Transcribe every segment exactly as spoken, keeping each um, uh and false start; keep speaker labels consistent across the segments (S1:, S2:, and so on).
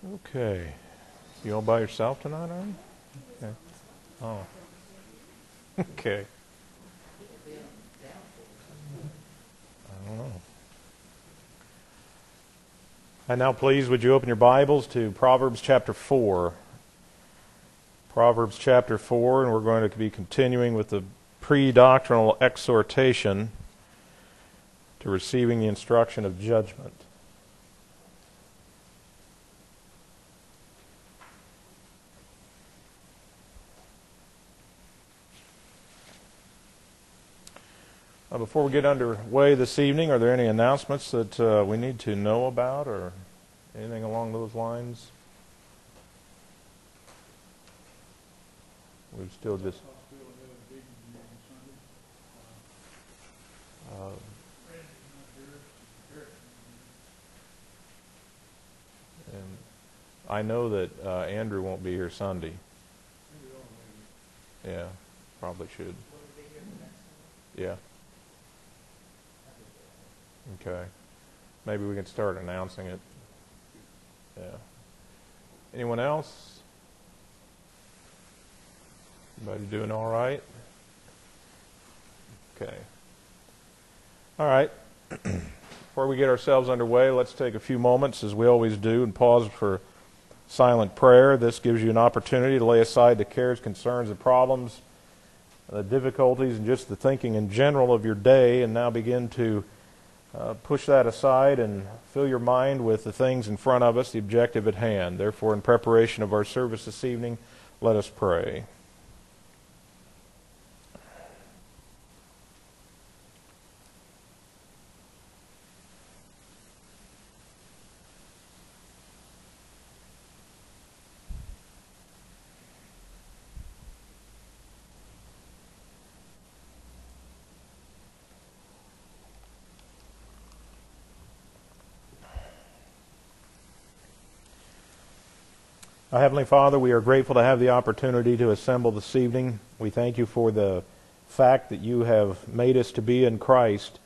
S1: Okay. You all by yourself tonight, are you? Okay. Oh. Okay. I don't know. And now please, would you open your Bibles to Proverbs chapter four. Proverbs chapter four, and we're going to be continuing with the pre-doctrinal exhortation to receiving the instruction of judgment. Uh, before we get underway this evening, are there any announcements that uh, we need to know about or anything along those lines? We've still just... Uh, and I know that uh, Andrew won't be here Sunday. Yeah, probably should. Yeah. Okay. Maybe we can start announcing it. Yeah. Anyone else? Everybody doing all right? Okay. All right. Before we get ourselves underway, let's take a few moments, as we always do, and pause for silent prayer. This gives you an opportunity to lay aside the cares, concerns, and problems, the difficulties, and just the thinking in general of your day, and now begin to Uh, push that aside and fill your mind with the things in front of us, the objective at hand. Therefore, in preparation of our service this evening, let us pray. Our Heavenly Father, we are grateful to have the opportunity to assemble this evening. We thank you for the fact that you have made us to be in Christ,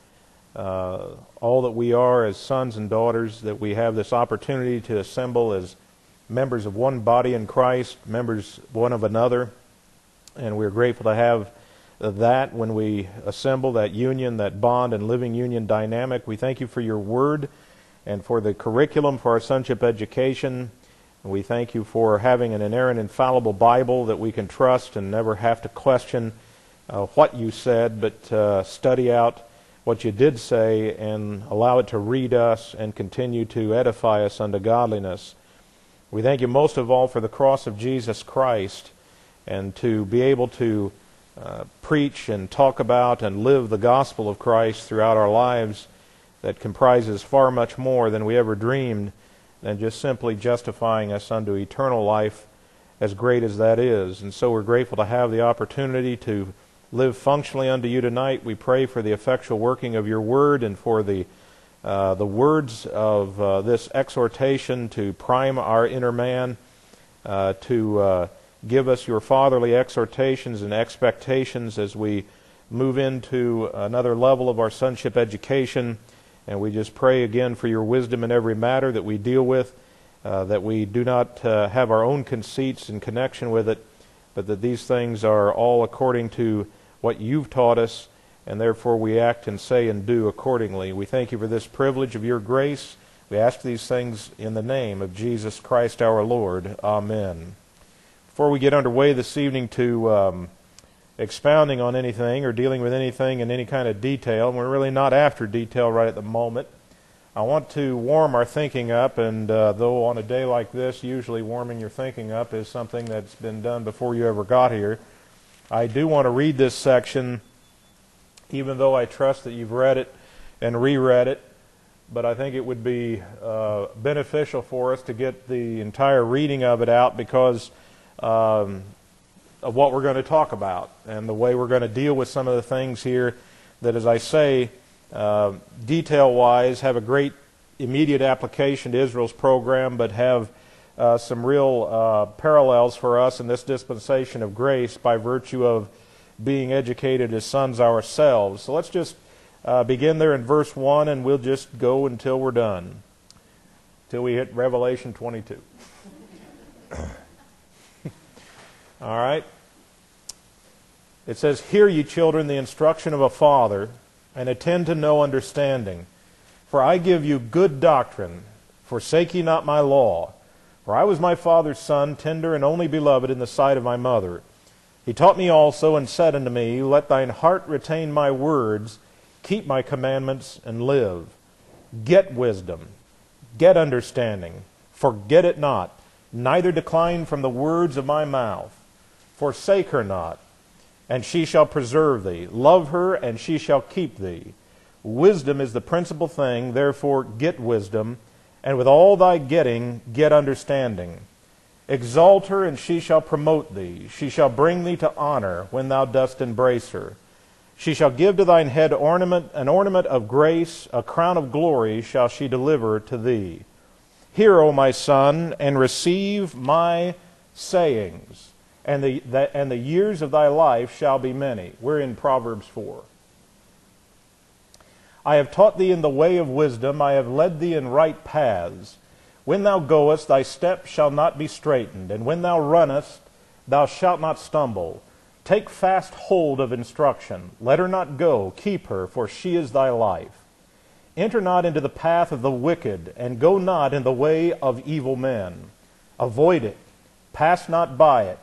S1: uh, all that we are as sons and daughters, that we have this opportunity to assemble as members of one body in Christ, members one of another, and we're grateful to have that when we assemble, that union, that bond and living union dynamic. We thank you for your word and for the curriculum for our sonship education. We thank you for having an inerrant, infallible Bible that we can trust and never have to question uh, what you said, but uh, study out what you did say and allow it to read us and continue to edify us unto godliness. We thank you most of all for the cross of Jesus Christ and to be able to uh, preach and talk about and live the gospel of Christ throughout our lives that comprises far much more than we ever dreamed, than just simply justifying us unto eternal life, as great as that is. And so we're grateful to have the opportunity to live functionally unto you tonight. We pray for the effectual working of your word and for the uh, the words of uh, this exhortation to prime our inner man, uh, to uh, give us your fatherly exhortations and expectations as we move into another level of our sonship education. And we just pray again for your wisdom in every matter that we deal with, uh, that we do not uh, have our own conceits in connection with it, but that these things are all according to what you've taught us, and therefore we act and say and do accordingly. We thank you for this privilege of your grace. We ask these things in the name of Jesus Christ our Lord. Amen. Before we get underway this evening to um, expounding on anything or dealing with anything in any kind of detail, and we're really not after detail right at the moment, I want to warm our thinking up, and uh, though on a day like this, usually warming your thinking up is something that's been done before you ever got here, I do want to read this section, even though I trust that you've read it and reread it, but I think it would be uh, beneficial for us to get the entire reading of it out because um, of what we're going to talk about and the way we're going to deal with some of the things here that, as I say, uh, detail-wise have a great immediate application to Israel's program, but have uh, some real uh, parallels for us in this dispensation of grace by virtue of being educated as sons ourselves. So let's just uh, begin there in verse one, and we'll just go until we're done. till we hit Revelation twenty-two. All right. It says, "Hear ye, children, the instruction of a father, and attend to no understanding. For I give you good doctrine. Forsake ye not my law. For I was my father's son, tender and only beloved in the sight of my mother. He taught me also, and said unto me, Let thine heart retain my words, keep my commandments, and live. Get wisdom, get understanding, forget it not, neither decline from the words of my mouth. Forsake her not, and she shall preserve thee. Love her, and she shall keep thee. Wisdom is the principal thing, therefore get wisdom, and with all thy getting, get understanding. Exalt her, and she shall promote thee. She shall bring thee to honor when thou dost embrace her. She shall give to thine head ornament, an ornament of grace, a crown of glory shall she deliver to thee. Hear, O my son, and receive my sayings, and the, the, and the years of thy life shall be many." We're in Proverbs four. "I have taught thee in the way of wisdom, I have led thee in right paths. When thou goest, thy steps shall not be straitened, and when thou runnest, thou shalt not stumble. Take fast hold of instruction. Let her not go. Keep her, for she is thy life. Enter not into the path of the wicked, and go not in the way of evil men. Avoid it. Pass not by it.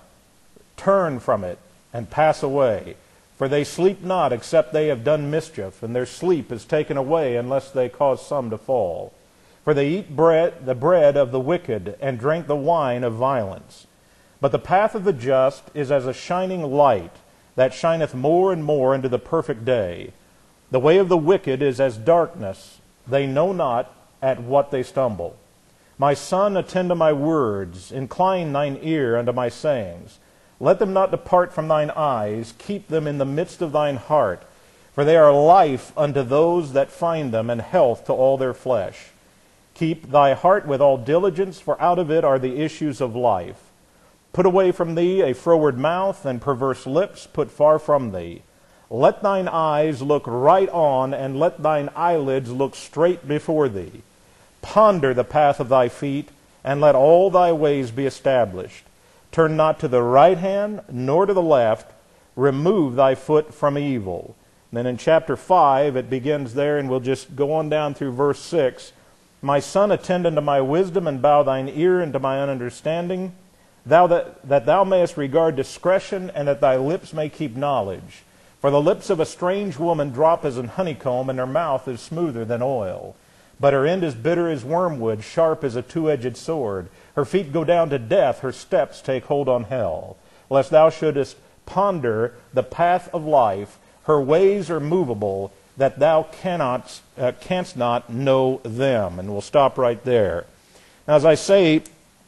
S1: Turn from it, and pass away. For they sleep not, except they have done mischief, and their sleep is taken away, unless they cause some to fall. For they eat bread, the bread of the wicked, and drink the wine of violence. But the path of the just is as a shining light, that shineth more and more into the perfect day. The way of the wicked is as darkness. They know not at what they stumble. My son, attend to my words. Incline thine ear unto my sayings. Let them not depart from thine eyes. Keep them in the midst of thine heart. For they are life unto those that find them, and health to all their flesh. Keep thy heart with all diligence, for out of it are the issues of life. Put away from thee a froward mouth, and perverse lips put far from thee. Let thine eyes look right on, and let thine eyelids look straight before thee. Ponder the path of thy feet, and let all thy ways be established. Turn not to the right hand, nor to the left. Remove thy foot from evil. And then in chapter five, it begins there, and we'll just go on down through verse six. My son, attend unto my wisdom, and bow thine ear unto my understanding. Thou that, that thou mayest regard discretion, and that thy lips may keep knowledge. For the lips of a strange woman drop as an honeycomb, and her mouth is smoother than oil. But her end is bitter as wormwood, sharp as a two-edged sword. Her feet go down to death, her steps take hold on hell. Lest thou shouldest ponder the path of life, her ways are movable, that thou cannot, uh, canst not know them. And we'll stop right there. Now, as I say,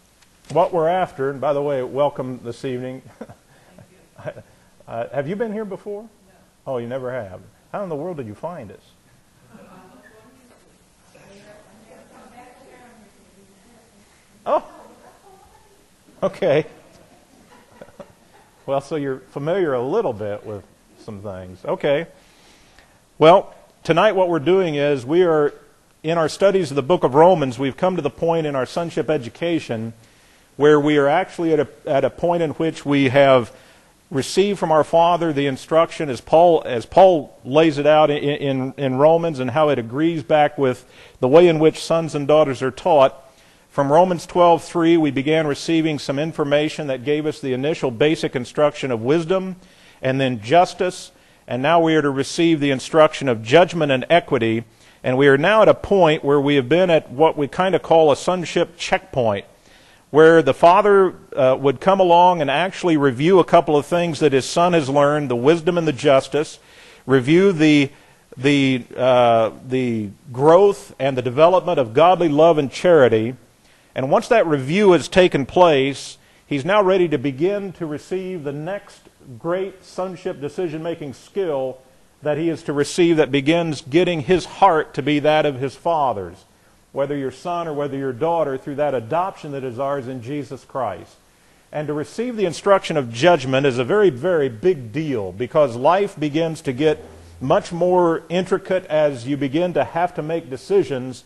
S1: what we're after, and by the way, welcome this evening. uh, have you been here before? No. Oh, you never have. How in the world did you find us? Oh, okay. Well, so you're familiar a little bit with some things. Okay. Well, tonight what we're doing is we are, in our studies of the book of Romans, we've come to the point in our sonship education where we are actually at a, at a point in which we have received from our Father the instruction as Paul, as Paul lays it out in, in, in Romans, and how it agrees back with the way in which sons and daughters are taught. From Romans twelve three, we began receiving some information that gave us the initial basic instruction of wisdom, and then justice, and now we are to receive the instruction of judgment and equity, and we are now at a point where we have been at what we kind of call a sonship checkpoint, where the father uh, would come along and actually review a couple of things that his son has learned, the wisdom and the justice, review the the uh, the growth and the development of godly love and charity. And once that review has taken place, he's now ready to begin to receive the next great sonship decision-making skill that he is to receive, that begins getting his heart to be that of his father's, whether your son or whether your daughter, through that adoption that is ours in Jesus Christ. And to receive the instruction of judgment is a very, very big deal, because life begins to get much more intricate as you begin to have to make decisions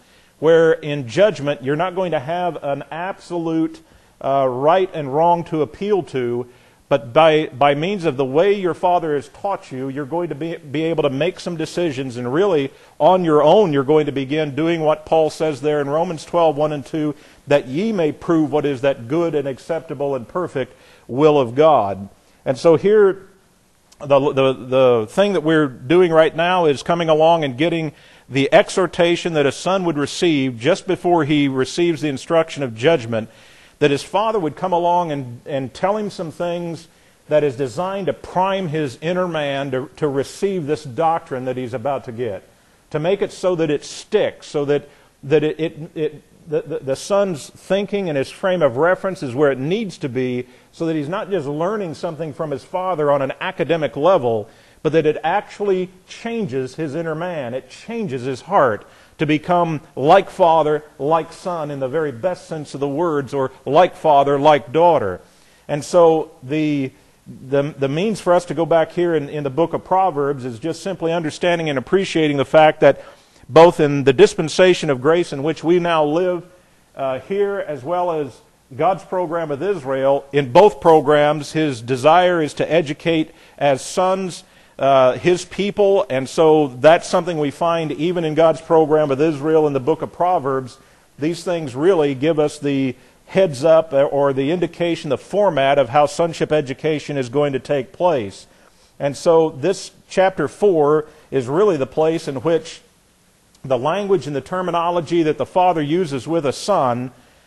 S1: where in judgment you're not going to have an absolute uh, right and wrong to appeal to, but by, by means of the way your Father has taught you, you're going to be, be able to make some decisions, and really on your own you're going to begin doing what Paul says there in Romans twelve, one and two, that ye may prove what is that good and acceptable and perfect will of God. And so here, the, the, the thing that we're doing right now is coming along and getting the exhortation that a son would receive just before he receives the instruction of judgment, that his father would come along and, and tell him some things that is designed to prime his inner man to, to receive this doctrine that he's about to get, to make it so that it sticks, so that, that it, it, it the, the, the son's thinking and his frame of reference is where it needs to be, so that he's not just learning something from his father on an academic level, but that it actually changes his inner man. It changes his heart to become like father, like son in the very best sense of the words, or like father, like daughter. And so the, the, the means for us to go back here in, in the book of Proverbs is just simply understanding and appreciating the fact that both in the dispensation of grace in which we now live uh, here, as well as God's program with Israel, in both programs his desire is to educate as sons Uh, his people, and so that's something we find even in God's program with Israel in the book of Proverbs. These things really give us the heads up or the indication, the format of how sonship education is going to take place. And so this chapter four is really the place in which the language and the terminology that the father uses with a son,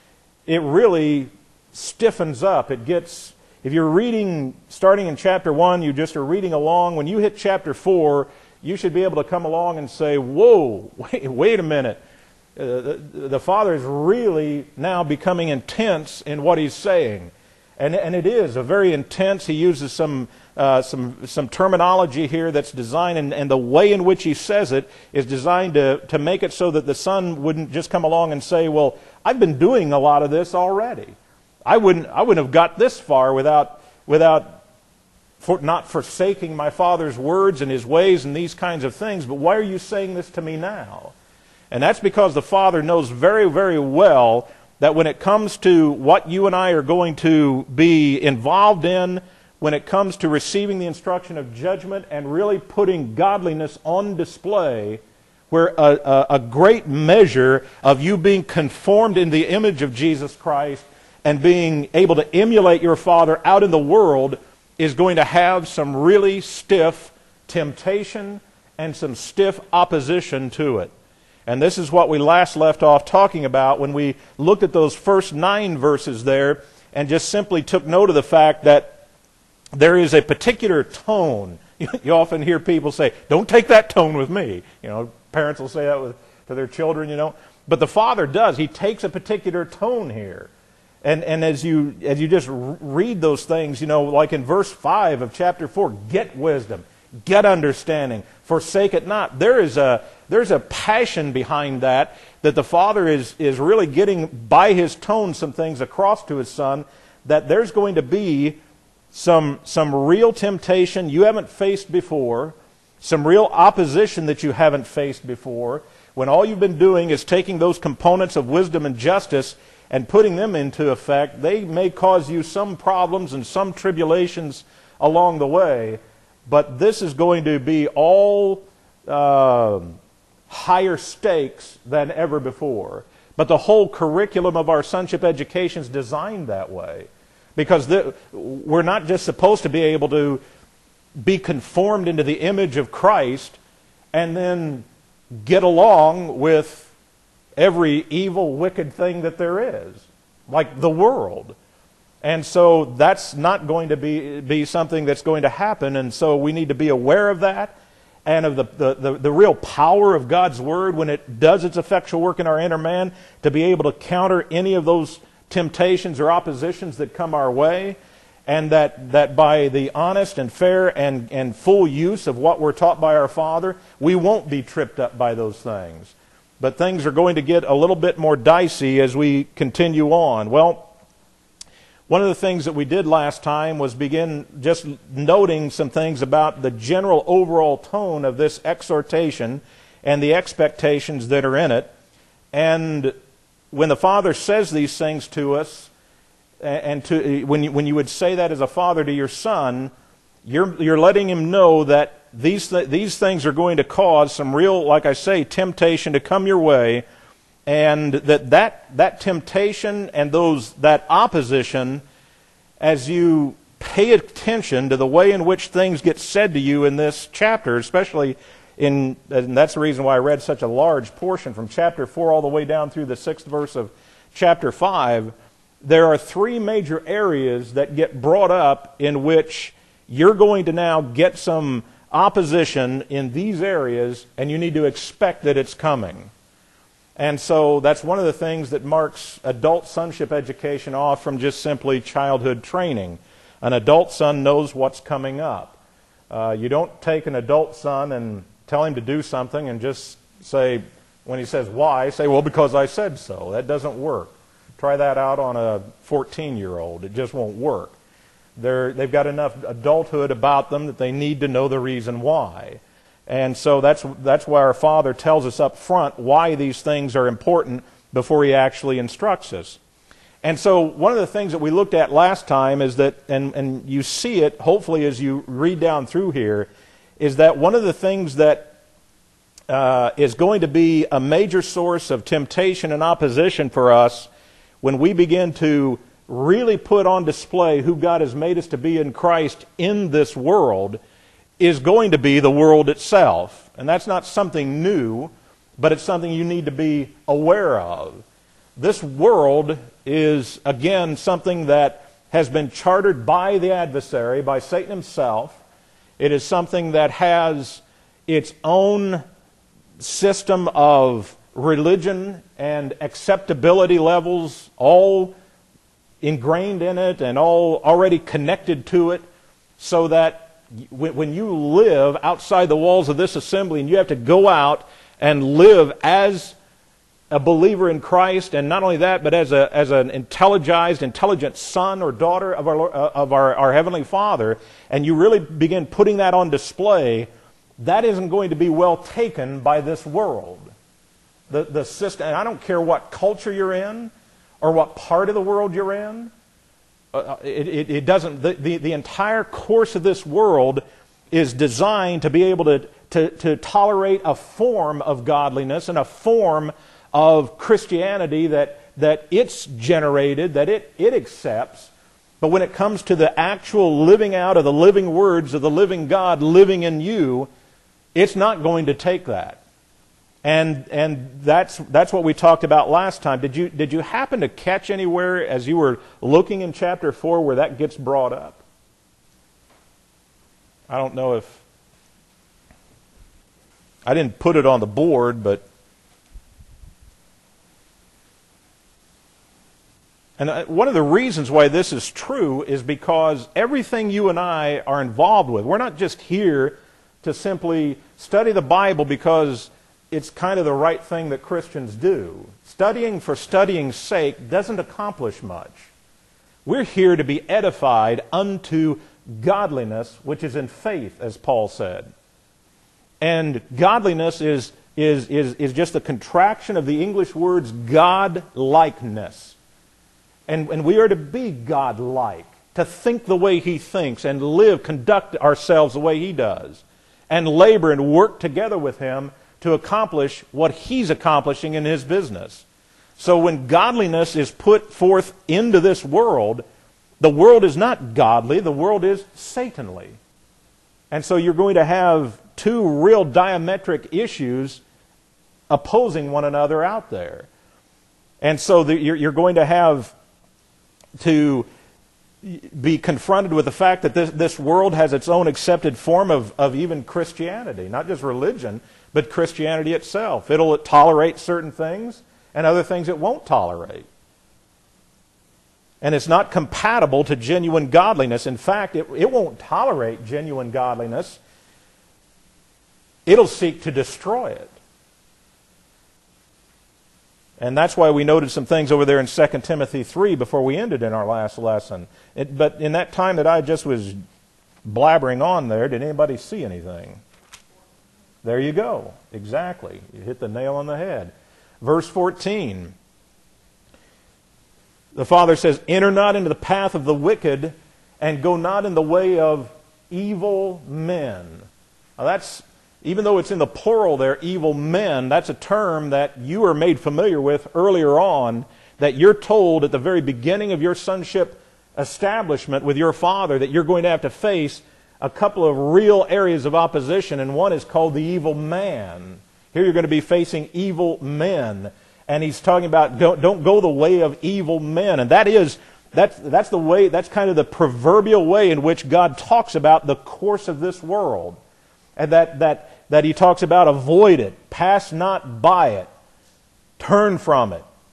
S1: it really stiffens up. It gets If you're reading, starting in chapter one, you just are reading along. When you hit chapter four, you should be able to come along and say, whoa, wait, wait a minute. Uh, the, the Father is really now becoming intense in what He's saying. And, and it is a very intense. He uses some, uh, some, some terminology here that's designed, and, and the way in which He says it is designed to, to make it so that the Son wouldn't just come along and say, well, I've been doing a lot of this already. I wouldn't, I wouldn't have got this far without, without for, not forsaking my Father's words and His ways and these kinds of things. But why are you saying this to me now? And that's because the Father knows very, very well that when it comes to what you and I are going to be involved in, when it comes to receiving the instruction of judgment and really putting godliness on display, where a, a, a great measure of you being conformed in the image of Jesus Christ and being able to emulate your Father out in the world is going to have some really stiff temptation and some stiff opposition to it. And this is what we last left off talking about when we looked at those first nine verses there and just simply took note of the fact that there is a particular tone. You often hear people say, don't take that tone with me. You know, parents will say that with, to their children, you know. But the Father does. He takes a particular tone here. And, and as you as you just read those things, you know, like in verse five of chapter four, get wisdom, get understanding, forsake it not. There is a there's a passion behind that, that the Father is, is really getting by His tone some things across to His Son, that there's going to be some, some real temptation you haven't faced before, some real opposition that you haven't faced before, when all you've been doing is taking those components of wisdom and justice and putting them into effect. They may cause you some problems and some tribulations along the way, but this is going to be all uh, higher stakes than ever before. But the whole curriculum of our sonship education is designed that way, because the, we're not just supposed to be able to be conformed into the image of Christ and then get along with every evil, wicked thing that there is, like the world. And so that's not going to be, be something that's going to happen, and so we need to be aware of that and of the, the, the, the real power of God's Word when it does its effectual work in our inner man, to be able to counter any of those temptations or oppositions that come our way, and that, that by the honest and fair and, and full use of what we're taught by our Father, we won't be tripped up by those things. But things are going to get a little bit more dicey as we continue on. Well, one of the things that we did last time was begin just noting some things about the general overall tone of this exhortation and the expectations that are in it. And when the Father says these things to us, and to when you, when you would say that as a father to your son, you're you're letting him know that these th- these things are going to cause some real, like I say, temptation to come your way, and that that, that temptation and those that opposition, as you pay attention to the way in which things get said to you in this chapter, especially in, and that's the reason why I read such a large portion from chapter four all the way down through the sixth verse of chapter five, there are three major areas that get brought up in which you're going to now get some opposition in these areas, and you need to expect that it's coming. And so that's one of the things that marks adult sonship education off from just simply childhood training. An adult son knows what's coming up. Uh, you don't take an adult son and tell him to do something and just say, when he says why, say, well, because I said so. That doesn't work. Try that out on a fourteen-year-old. It just won't work. They're, they've got enough adulthood about them that they need to know the reason why. And so that's that's why our Father tells us up front why these things are important before He actually instructs us. And so one of the things that we looked at last time is that, and, and you see it hopefully as you read down through here, is that one of the things that uh, is going to be a major source of temptation and opposition for us when we begin to really put on display who God has made us to be in Christ in this world is going to be the world itself. And that's not something new, but it's something you need to be aware of. This world is, again, something that has been chartered by the adversary, by Satan himself. It is something that has its own system of religion and acceptability levels all ingrained in it and all already connected to it, so that when you live outside the walls of this assembly and you have to go out and live as a believer in Christ, and not only that, but as a as an intelligized, intelligent son or daughter of our of our, our Heavenly Father, and you really begin putting that on display, that isn't going to be well taken by this world. The the system, and I don't care what culture you're in or what part of the world you're in. Uh, it, it, it doesn't. The, the the entire course of this world is designed to be able to to to tolerate a form of godliness and a form of Christianity that that it's generated, that it it accepts. But when it comes to the actual living out of the living words of the living God living in you, it's not going to take that. And and that's that's what we talked about last time. Did you did you happen to catch anywhere as you were looking in chapter four where that gets brought up? I don't know if I didn't put it on the board, but and one of the reasons why this is true is because everything you and I are involved with, we're not just here to simply study the Bible because it's kind of the right thing that Christians do. Studying for studying's sake doesn't accomplish much. We're here to be edified unto godliness, which is in faith, as Paul said. And godliness is, is, is, is just a contraction of the English words God-likeness. And, and we are to be God-like, to think the way He thinks and live, conduct ourselves the way He does, and labor and work together with Him to accomplish what He's accomplishing in His business. So when godliness is put forth into this world, the world is not godly, the world is Satanly. And so you're going to have two real diametric issues opposing one another out there. And so the, you're, you're going to have to be confronted with the fact that this, this world has its own accepted form of, of even Christianity, not just religion, but Christianity itself. It'll tolerate certain things and other things it won't tolerate. And it's not compatible to genuine godliness. In fact, it, it won't tolerate genuine godliness. It'll seek to destroy it. And that's why we noted some things over there in Second Timothy three before we ended in our last lesson. It, but in that time that I just was blabbering on there, did anybody see anything? There you go. Exactly. You hit the nail on the head. Verse fourteen. The Father says, enter not into the path of the wicked, and go not in the way of evil men. Now that's, even though it's in the plural there, evil men, that's a term that you are made familiar with earlier on, that you're told at the very beginning of your sonship establishment with your Father that you're going to have to face a couple of real areas of opposition, and one is called the evil man. Here you're going to be facing evil men. And he's talking about don't, don't go the way of evil men. And that is, that's, that's the way, that's kind of the proverbial way in which God talks about the course of this world. And that, that, that he talks about avoid it, pass not by it, turn from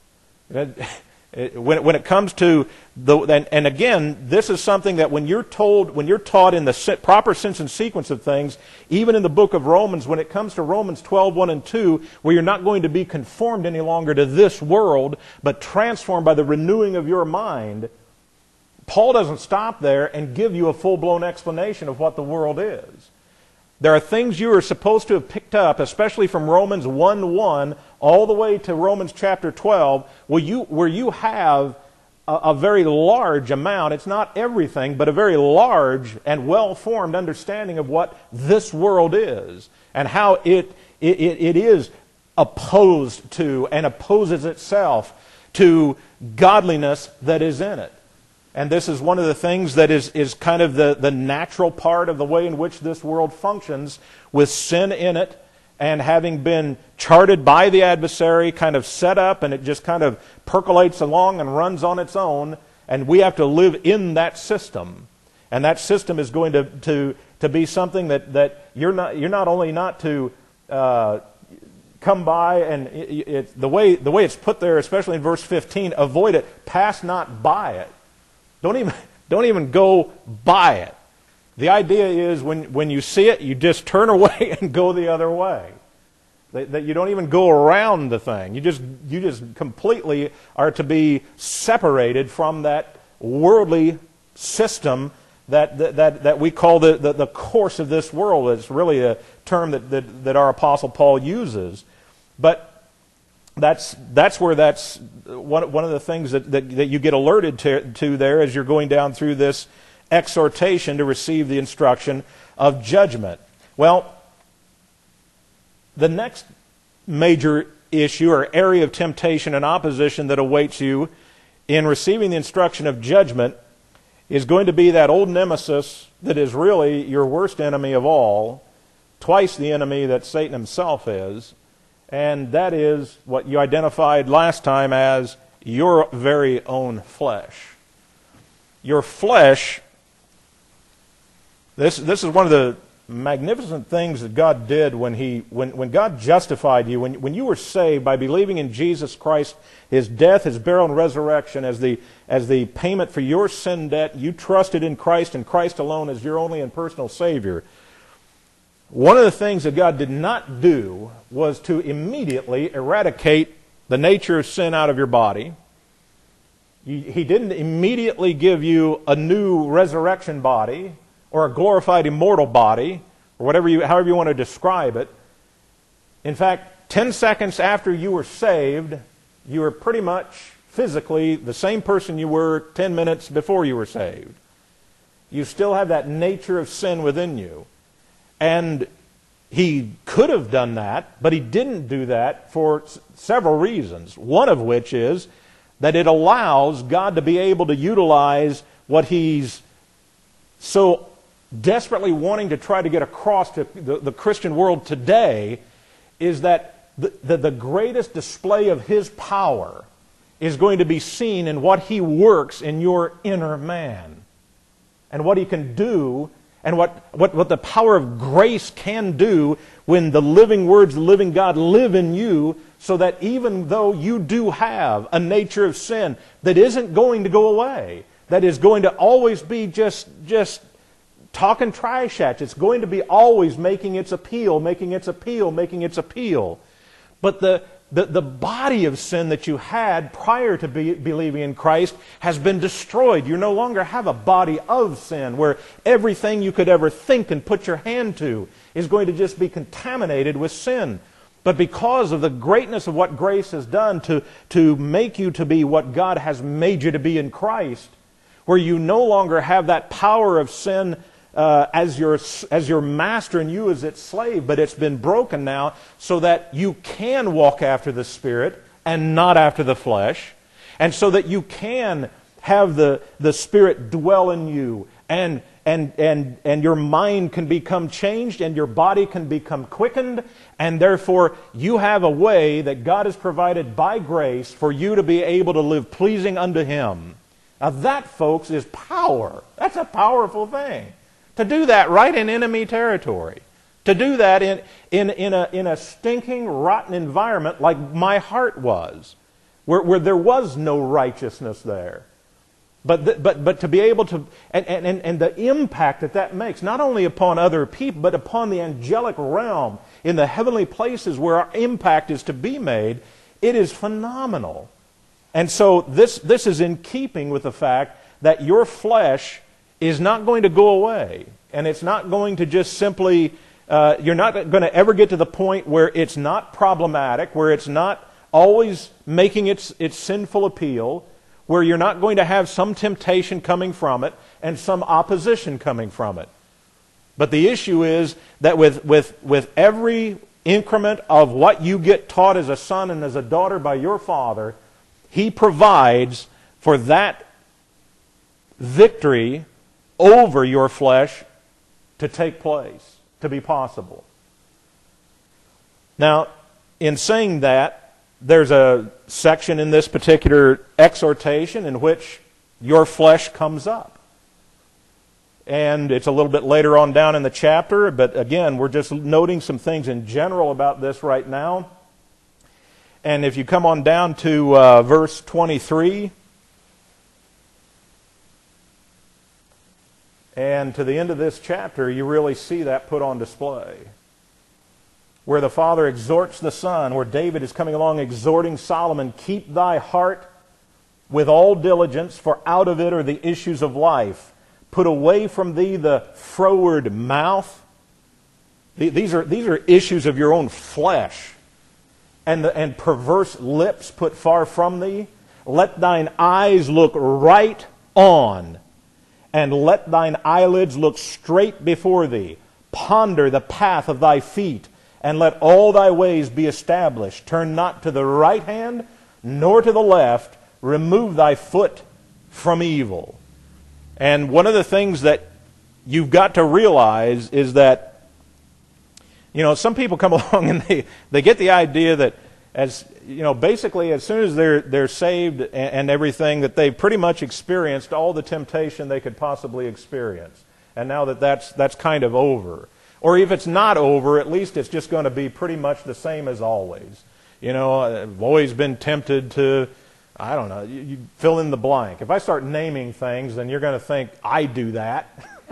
S1: it. When, when it comes to the, and, and again, this is something that when you're told, when you're taught in the proper sense and sequence of things, even in the book of Romans, when it comes to Romans twelve, one and two, where you're not going to be conformed any longer to this world, but transformed by the renewing of your mind, Paul doesn't stop there and give you a full-blown explanation of what the world is. There are things you are supposed to have picked up, especially from Romans one one all the way to Romans chapter twelve, where you, where you have a, a very large amount, it's not everything, but a very large and well-formed understanding of what this world is and how it, it, it is opposed to and opposes itself to godliness that is in it. And this is one of the things that is, is kind of the, the natural part of the way in which this world functions, with sin in it and having been charted by the adversary, kind of set up, and it just kind of percolates along and runs on its own, and we have to live in that system. And that system is going to, to, to be something that, that you're not you're not only not to uh, come by, and it, it, the way the way it's put there, especially in verse fifteen, avoid it, pass not by it. Don't even, don't even go by it. The idea is when, when you see it, you just turn away and go the other way. That, that you don't even go around the thing. You just, you just completely are to be separated from that worldly system that, that, that, that we call the, the, the course of this world. It's really a term that, that, that our Apostle Paul uses. But That's that's where that's one one of the things that, that, that you get alerted to, to there as you're going down through this exhortation to receive the instruction of judgment. Well, the next major issue or area of temptation and opposition that awaits you in receiving the instruction of judgment is going to be that old nemesis that is really your worst enemy of all, twice the enemy that Satan himself is. And that is what you identified last time as your very own flesh. Your flesh, this, this is one of the magnificent things that God did when He, when, when God justified you, when, when you were saved by believing in Jesus Christ, His death, His burial, and resurrection as the, as the payment for your sin debt. You trusted in Christ and Christ alone as your only and personal Savior. One of the things that God did not do was to immediately eradicate the nature of sin out of your body. He didn't immediately give you a new resurrection body or a glorified immortal body, or whatever you, however you want to describe it. In fact, ten seconds after you were saved, you were pretty much physically the same person you were ten minutes before you were saved. You still have that nature of sin within you. And He could have done that, but He didn't do that for s- several reasons. One of which is that it allows God to be able to utilize what He's so desperately wanting to try to get across to the, the Christian world today, is that the, the, the greatest display of His power is going to be seen in what He works in your inner man. And what He can do, and what, what, what the power of grace can do when the living words, the living God live in you, so that even though you do have a nature of sin that isn't going to go away, that is going to always be just, just talking trash at you, it's going to be always making its appeal, making its appeal, making its appeal. But the, the, the body of sin that you had prior to be, believing in Christ has been destroyed. You no longer have a body of sin where everything you could ever think and put your hand to is going to just be contaminated with sin. But because of the greatness of what grace has done to, to make you to be what God has made you to be in Christ, where you no longer have that power of sin uh, as your, as your master and you as its slave, but it's been broken now so that you can walk after the Spirit and not after the flesh, and so that you can have the, the Spirit dwell in you, and And, and, and your mind can become changed, and your body can become quickened, and therefore you have a way that God has provided by grace for you to be able to live pleasing unto Him. Now that, folks, is power. That's a powerful thing. To do that right in enemy territory. To do that in, in, in, a, in a stinking, rotten environment like my heart was, where, where there was no righteousness there. But, the, but, but to be able to, and, and, and the impact that that makes, not only upon other people, but upon the angelic realm, in the heavenly places where our impact is to be made, it is phenomenal. And so this, this is in keeping with the fact that your flesh is not going to go away. And it's not going to just simply, uh, you're not going to ever get to the point where it's not problematic, where it's not always making its, its sinful appeal, where you're not going to have some temptation coming from it and some opposition coming from it. But the issue is that with, with, with every increment of what you get taught as a son and as a daughter by your Father, He provides for that victory over your flesh to take place, to be possible. Now, in saying that, there's a section in this particular exhortation in which your flesh comes up. And it's a little bit later on down in the chapter, but again, we're just noting some things in general about this right now. And if you come on down to uh, verse twenty-three, and to the end of this chapter, you really see that put on display. Where the Father exhorts the Son, where David is coming along exhorting Solomon, keep thy heart with all diligence, for out of it are the issues of life. Put away from thee the froward mouth. These are, these are issues of your own flesh. And, the, and perverse lips put far from thee. Let thine eyes look right on, and let thine eyelids look straight before thee. Ponder the path of thy feet, and let all thy ways be established. Turn not to the right hand, nor to the left. Remove thy foot from evil. And one of the things that you've got to realize is that, you know, some people come along and they, they get the idea that, as you know, basically as soon as they're, they're saved and, and everything, that they've pretty much experienced all the temptation they could possibly experience. And now that that's, that's kind of over. Or if it's not over, at least it's just going to be pretty much the same as always. You know, I've always been tempted to, I don't know, you, you fill in the blank. If I start naming things, then you're going to think, I do that.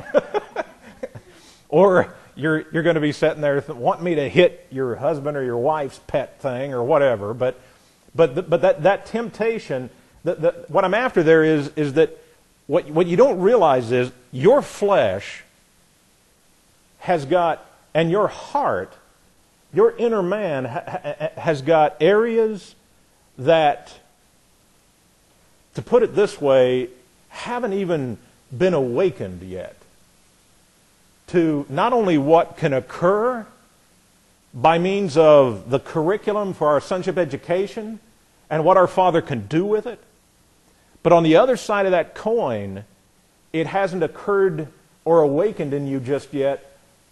S1: Or you're, you're going to be sitting there wanting me to hit your husband or your wife's pet thing or whatever. But but the, but that, that temptation, the, the, what I'm after there is, is that what, what you don't realize is your flesh has got, and your heart, your inner man ha, has got areas that, to put it this way, haven't even been awakened yet to not only what can occur by means of the curriculum for our sonship education and what our Father can do with it, but on the other side of that coin, it hasn't occurred or awakened in you just yet,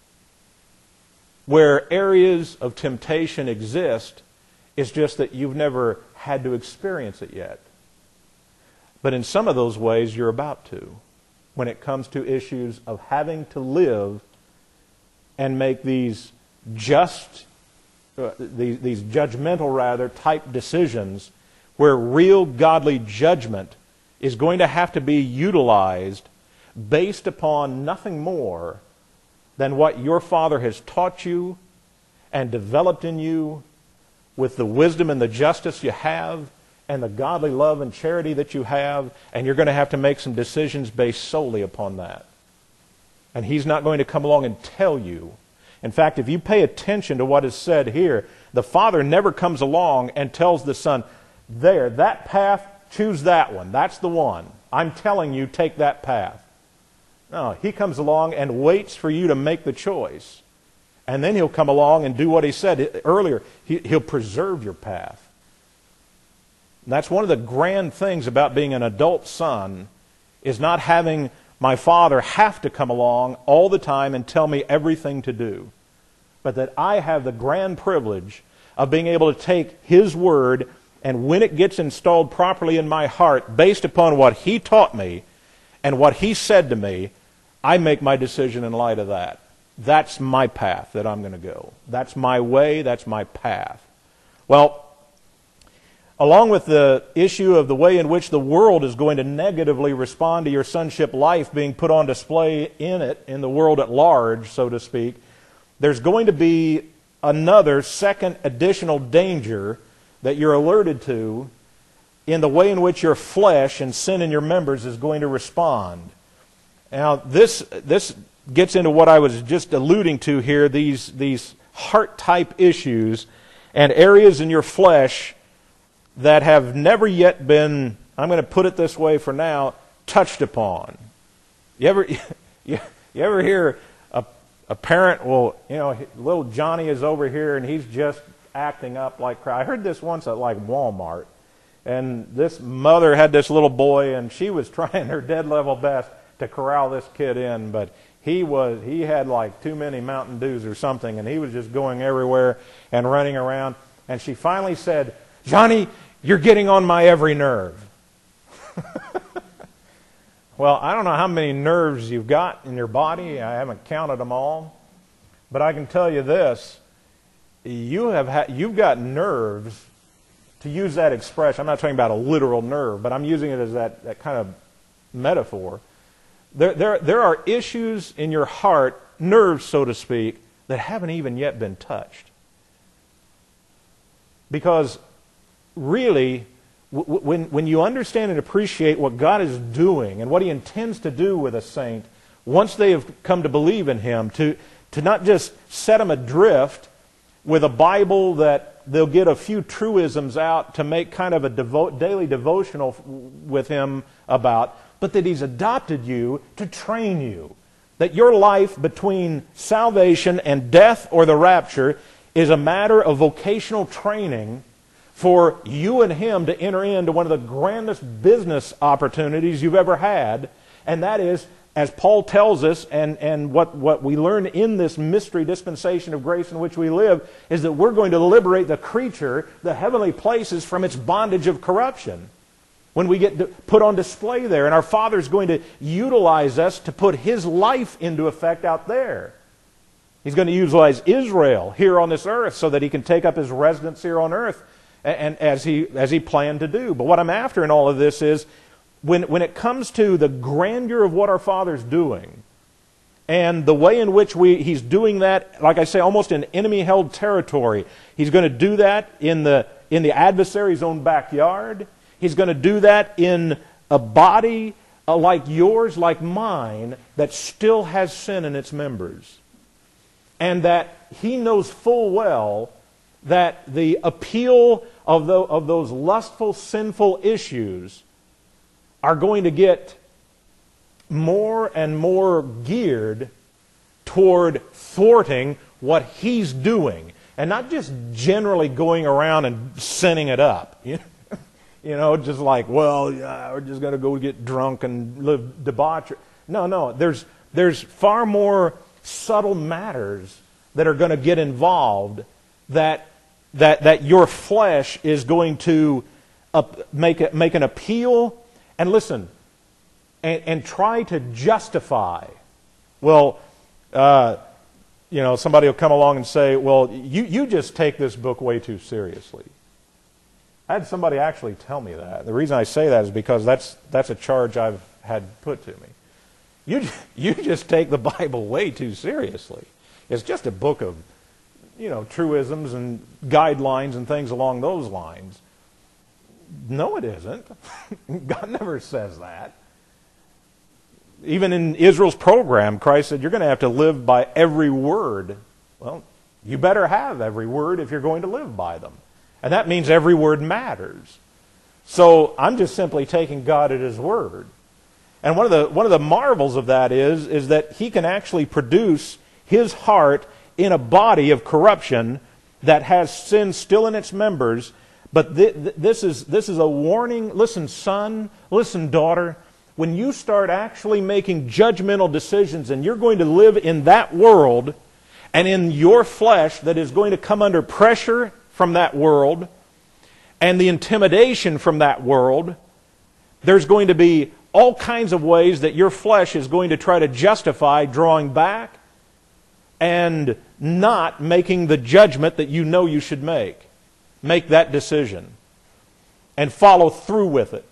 S1: where areas of temptation exist. It's just that you've never had to experience it yet. But in some of those ways, you're about to, when it comes to issues of having to live and make these just, uh, these, these judgmental, rather, type decisions where real godly judgment is going to have to be utilized based upon nothing more than what your Father has taught you and developed in you with the wisdom and the justice you have and the godly love and charity that you have, and you're going to have to make some decisions based solely upon that. And He's not going to come along and tell you. In fact, if you pay attention to what is said here, the Father never comes along and tells the Son, there, that path, choose that one. That's the one. I'm telling you, take that path. No, He comes along and waits for you to make the choice. And then He'll come along and do what He said earlier. He, he'll preserve your path. And that's one of the grand things about being an adult son, is not having my Father have to come along all the time and tell me everything to do. But that I have the grand privilege of being able to take His Word, and when it gets installed properly in my heart, based upon what He taught me and what He said to me, I make my decision in light of that. That's my path that I'm going to go. That's my way, that's my path. Well, along with the issue of the way in which the world is going to negatively respond to your sonship life being put on display in it, in the world at large, so to speak, there's going to be another second additional danger that you're alerted to in the way in which your flesh and sin in your members is going to respond. Now, this this gets into what I was just alluding to here, these, these heart-type issues and areas in your flesh that have never yet been, I'm going to put it this way for now, touched upon. You ever you, you ever hear a, a parent, well, you know, little Johnny is over here and he's just acting up like crazy. I heard this once at like Walmart, and this mother had this little boy, and she was trying her dead level best to corral this kid in, but he was he had like too many Mountain Dews or something, and he was just going everywhere and running around. And she finally said, "Johnny, you're getting on my every nerve." Well, I don't know how many nerves you've got in your body. I haven't counted them all. But I can tell you this. You have ha- you've got nerves, to use that expression. I'm not talking about a literal nerve, but I'm using it as that, that kind of metaphor. There, there, there are issues in your heart, nerves, so to speak, that haven't even yet been touched. Because really, w- when, when you understand and appreciate what God is doing and what He intends to do with a saint, once they have come to believe in Him, to, to not just set them adrift with a Bible that they'll get a few truisms out to make kind of a devo- daily devotional with Him about, but that He's adopted you to train you. That your life between salvation and death or the rapture is a matter of vocational training for you and Him to enter into one of the grandest business opportunities you've ever had, and that is, as Paul tells us, and, and what, what we learn in this mystery dispensation of grace in which we live, is that we're going to liberate the creature, the heavenly places, from its bondage of corruption. When we get put on display there, and our Father's going to utilize us to put His life into effect out there. He's going to utilize Israel here on this earth so that He can take up His residence here on earth, and, and as He as He planned to do. But what I'm after in all of this is, when when it comes to the grandeur of what our Father's doing, and the way in which we He's doing that, like I say, almost in enemy-held territory. He's going to do that in the in the adversary's own backyard. He's going to do that in a body uh, like yours, like mine, that still has sin in its members. And that He knows full well that the appeal of, the, of those lustful, sinful issues are going to get more and more geared toward thwarting what He's doing. And not just generally going around and sinning it up. You know? You know, just like, well, yeah, we're just going to go get drunk and live debauchery. No, no. There's there's far more subtle matters that are going to get involved that that that your flesh is going to up, make a, make an appeal and listen and, and try to justify. Well, uh, you know, somebody will come along and say, well, you you just take this book way too seriously. I had somebody actually tell me that. The reason I say that is because that's that's a charge I've had put to me. You you just take the Bible way too seriously. It's just a book of, you know, truisms and guidelines and things along those lines. No, it isn't. God never says that. Even in Israel's program, Christ said, you're going to have to live by every word Well, you better have every word if you're going to live by them. And that means every word matters. So I'm just simply taking God at His word. And one of the one of the marvels of that is, is that He can actually produce His heart in a body of corruption that has sin still in its members. But th- th- this is this is a warning. Listen, son, listen, daughter, when you start actually making judgmental decisions and you're going to live in that world and in your flesh that is going to come under pressure from that world and the intimidation from that world, there's going to be all kinds of ways that your flesh is going to try to justify drawing back and not making the judgment that you know you should make. Make that decision and follow through with it.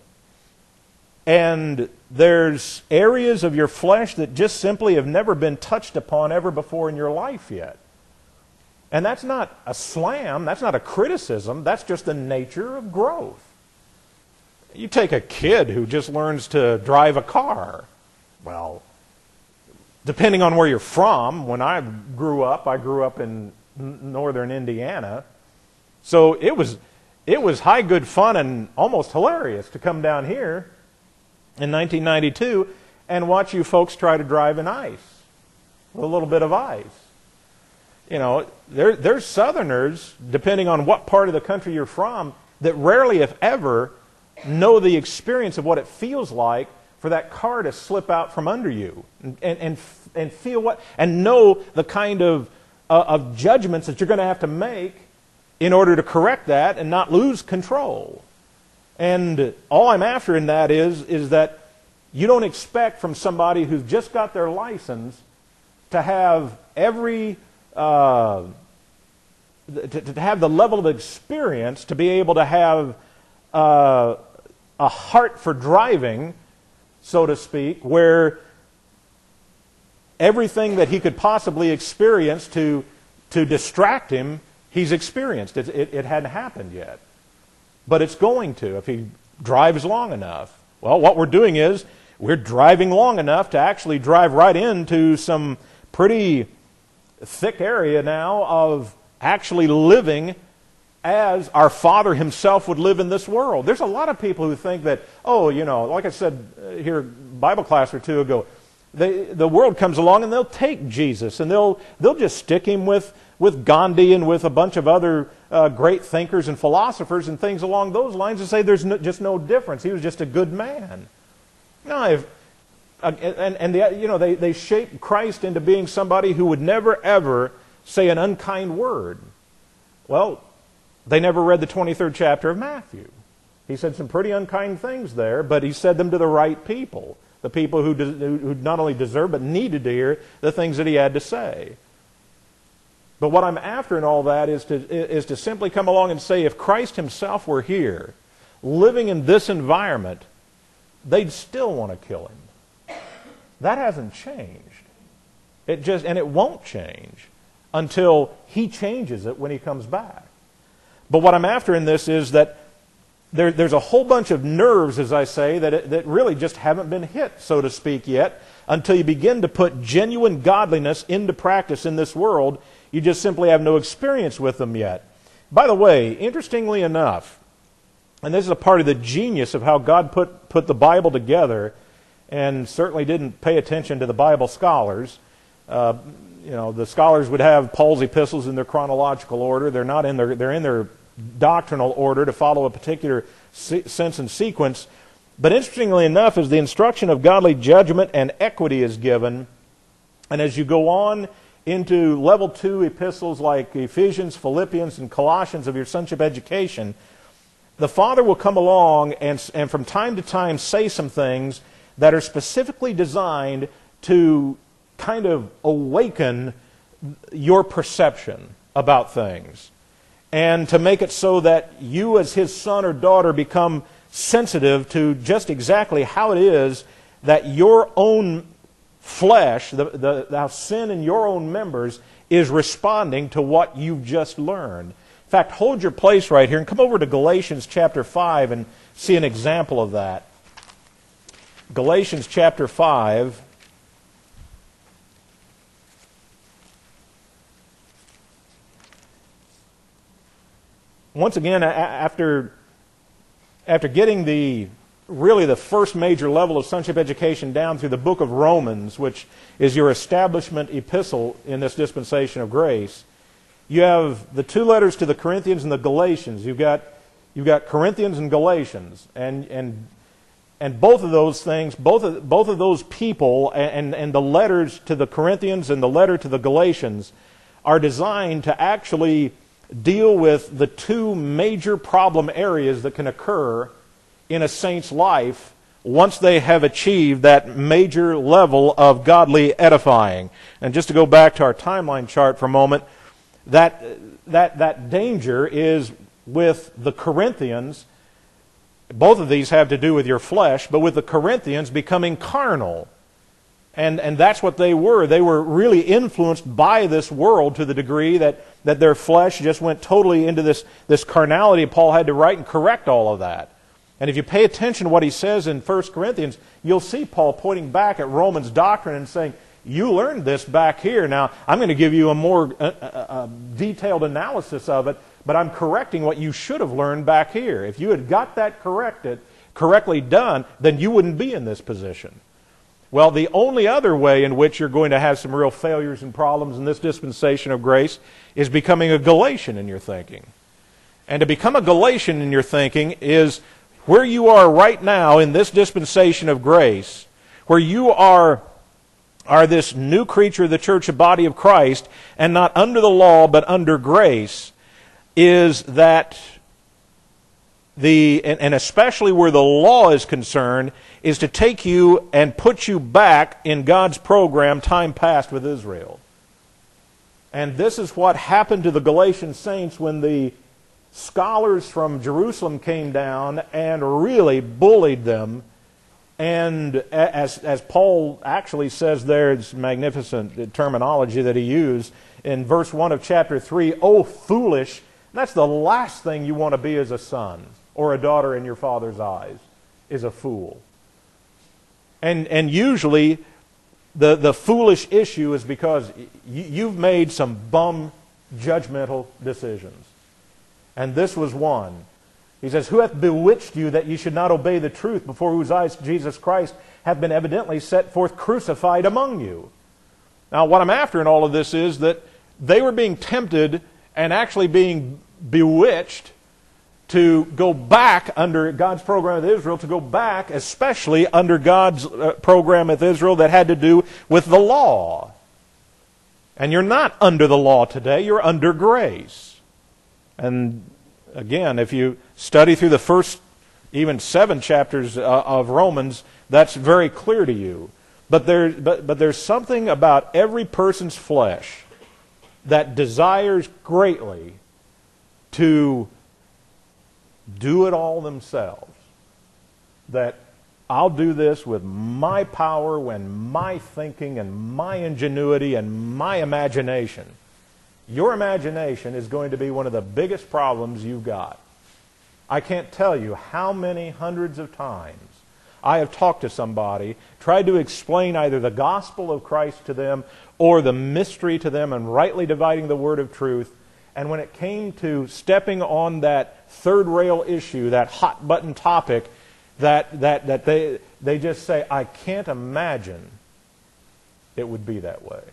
S1: And there's areas of your flesh that just simply have never been touched upon ever before in your life yet. And that's not a slam, that's not a criticism, that's just the nature of growth. You take a kid who just learns to drive a car. Well, depending on where you're from, when I grew up, I grew up in northern Indiana, so it was it was high good fun and almost hilarious to come down here in nineteen ninety-two and watch you folks try to drive in ice, with a little bit of ice. You know, there, there's Southerners, depending on what part of the country you're from, that rarely, if ever, know the experience of what it feels like for that car to slip out from under you, and and and feel what and know the kind of uh, of judgments that you're going to have to make in order to correct that and not lose control. And all I'm after in that is is that you don't expect from somebody who's just got their license to have every uh, to, to have the level of experience to be able to have uh, a heart for driving, so to speak, where everything that he could possibly experience to to distract him, he's experienced. It, it, it hadn't happened yet. But it's going to if he drives long enough. Well, what we're doing is we're driving long enough to actually drive right into some pretty thick area now of actually living as our Father Himself would live in this world. There's a lot of people who think that, oh, you know, like I said here, Bible class or two ago, they, the world comes along and they'll take Jesus and they'll they'll just stick Him with, with Gandhi and with a bunch of other uh, great thinkers and philosophers and things along those lines and say there's no, just no difference. He was just a good man. No, if, uh, and and the, you know they, they shape Christ into being somebody who would never ever say an unkind word. Well, they never read the twenty-third chapter of Matthew. He said some pretty unkind things there, but He said them to the right people, the people who, de- who not only deserved but needed to hear the things that He had to say. But what I'm after in all that is to is to simply come along and say, if Christ Himself were here, living in this environment, they'd still want to kill Him. That hasn't changed. It just and it won't change until He changes it when He comes back. But what I'm after in this is that there, there's a whole bunch of nerves, as I say, that it, that really just haven't been hit, so to speak, yet, until you begin to put genuine godliness into practice in this world. You just simply have no experience with them yet. By the way, interestingly enough, and this is a part of the genius of how God put, put the Bible together, and certainly didn't pay attention to the Bible scholars. Uh, you know, the scholars would have Paul's epistles in their chronological order. They're not in their they're in their doctrinal order to follow a particular se- sense and sequence. But interestingly enough, as the instruction of godly judgment and equity is given, and as you go on into level two epistles like Ephesians, Philippians, and Colossians of your sonship education, the Father will come along and, and from time to time say some things that are specifically designed to kind of awaken your perception about things and to make it so that you as His son or daughter become sensitive to just exactly how it is that your own flesh, the, the, the sin in your own members, is responding to what you've just learned. In fact, hold your place right here and come over to Galatians chapter five and see an example of that. Galatians chapter five. once again, after, after getting the really the first major level of sonship education down through the book of Romans, which is your establishment epistle in this dispensation of grace, you have the two letters to the Corinthians and the Galatians. You've got, you've got Corinthians and Galatians, and and and both of those things, both of, both of those people, and, and the letters to the Corinthians and the letter to the Galatians are designed to actually deal with the two major problem areas that can occur in a saint's life once they have achieved that major level of godly edifying. And just to go back to our timeline chart for a moment, that, that, that danger is with the Corinthians. Both of these have to do with your flesh, but with the Corinthians becoming carnal. And, and that's what they were. They were really influenced by this world to the degree that, that their flesh just went totally into this, this carnality. Paul had to write and correct all of that. And if you pay attention to what he says in First Corinthians, you'll see Paul pointing back at Romans doctrine and saying, you learned this back here. Now, I'm going to give you a more uh, uh, detailed analysis of it, but I'm correcting what you should have learned back here. If you had got that corrected, correctly done, then you wouldn't be in this position. Well, the only other way in which you're going to have some real failures and problems in this dispensation of grace is becoming a Galatian in your thinking. And to become a Galatian in your thinking is where you are right now in this dispensation of grace, where you are, are this new creature of the church, a body of Christ, and not under the law but under grace, is that the, and, and especially where the law is concerned, is to take you and put you back in God's program time past with Israel. And this is what happened to the Galatian saints when the scholars from Jerusalem came down and really bullied them. And as, as Paul actually says there, it's magnificent terminology that he used in verse one of chapter three, "Oh foolish," that's the last thing you want to be as a son or a daughter in your father's eyes, is a fool. And, and usually the, the foolish issue is because you, you've made some bum judgmental decisions. And this was one. He says, "Who hath bewitched you that you should not obey the truth, before whose eyes Jesus Christ hath been evidently set forth crucified among you?" Now, what I'm after in all of this is that they were being tempted and actually being bewitched to go back under God's program with Israel, to go back especially under God's uh, program with Israel that had to do with the law. And you're not under the law today, you're under grace. And again, if you study through the first even seven chapters uh, of Romans, that's very clear to you. But, there, but, but there's something about every person's flesh that desires greatly to do it all themselves. That I'll do this with my power and my thinking and my ingenuity and my imagination. Your imagination is going to be one of the biggest problems you've got. I can't tell you how many hundreds of times I have talked to somebody, tried to explain either the gospel of Christ to them or the mystery to them and rightly dividing the word of truth. And when it came to stepping on that third rail issue, that hot button topic, that, that, that they, they just say, I can't imagine it would be that way.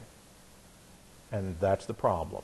S1: And that's the problem.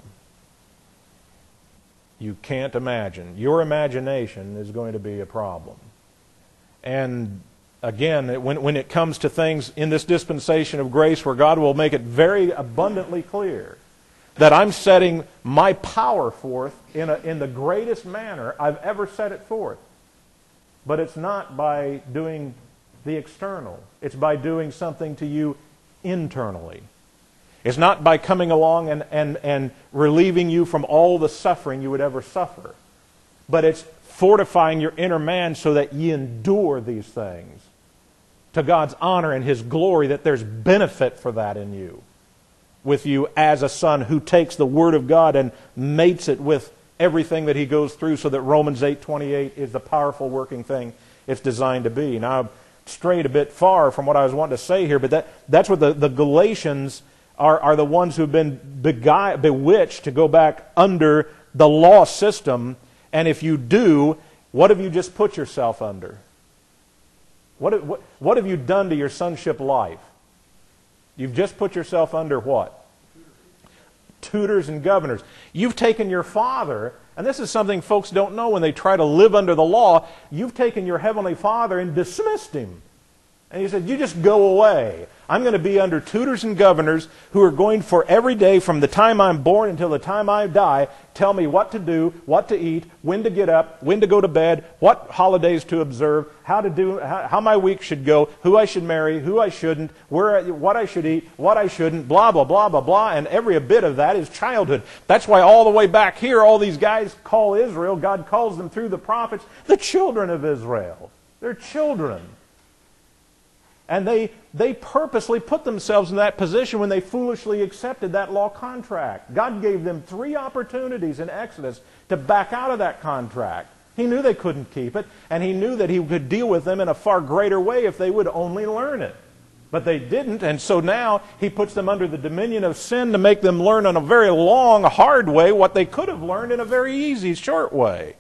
S1: You can't imagine. Your imagination is going to be a problem. And again, when, when it comes to things in this dispensation of grace where God will make it very abundantly clear that I'm setting my power forth in, a, in the greatest manner I've ever set it forth. But it's not by doing the external. It's by doing something to you internally. It's not by coming along and, and, and relieving you from all the suffering you would ever suffer. But it's fortifying your inner man so that ye endure these things to God's honor and His glory, that there's benefit for that in you, with you as a son who takes the Word of God and mates it with everything that he goes through, so that Romans eight twenty-eight is the powerful working thing it's designed to be. Now, I've strayed a bit far from what I was wanting to say here, but that, that's what the, the Galatians are, are the ones who have been beguiled, bewitched to go back under the law system And if you do, what have you just put yourself under? What, what, what have you done to your sonship life? You've just put yourself under what? Tutors and governors. You've taken your Father, and this is something folks don't know when they try to live under the law, you've taken your Heavenly Father and dismissed Him. And you said, you just go away. I'm going to be under tutors and governors who are going for every day from the time I'm born until the time I die, tell me what to do, what to eat, when to get up, when to go to bed, what holidays to observe, how to do, how, how my week should go, who I should marry, who I shouldn't, where, what I should eat, what I shouldn't, blah, blah, blah, blah, blah. And every bit of that is childhood. That's why all the way back here, all these guys call Israel, God calls them through the prophets, the children of Israel. They're children. And they, they purposely put themselves in that position when they foolishly accepted that law contract. God gave them three opportunities in Exodus to back out of that contract. He knew they couldn't keep it, and He knew that He could deal with them in a far greater way if they would only learn it. But they didn't, and so now He puts them under the dominion of sin to make them learn in a very long, hard way what they could have learned in a very easy, short way.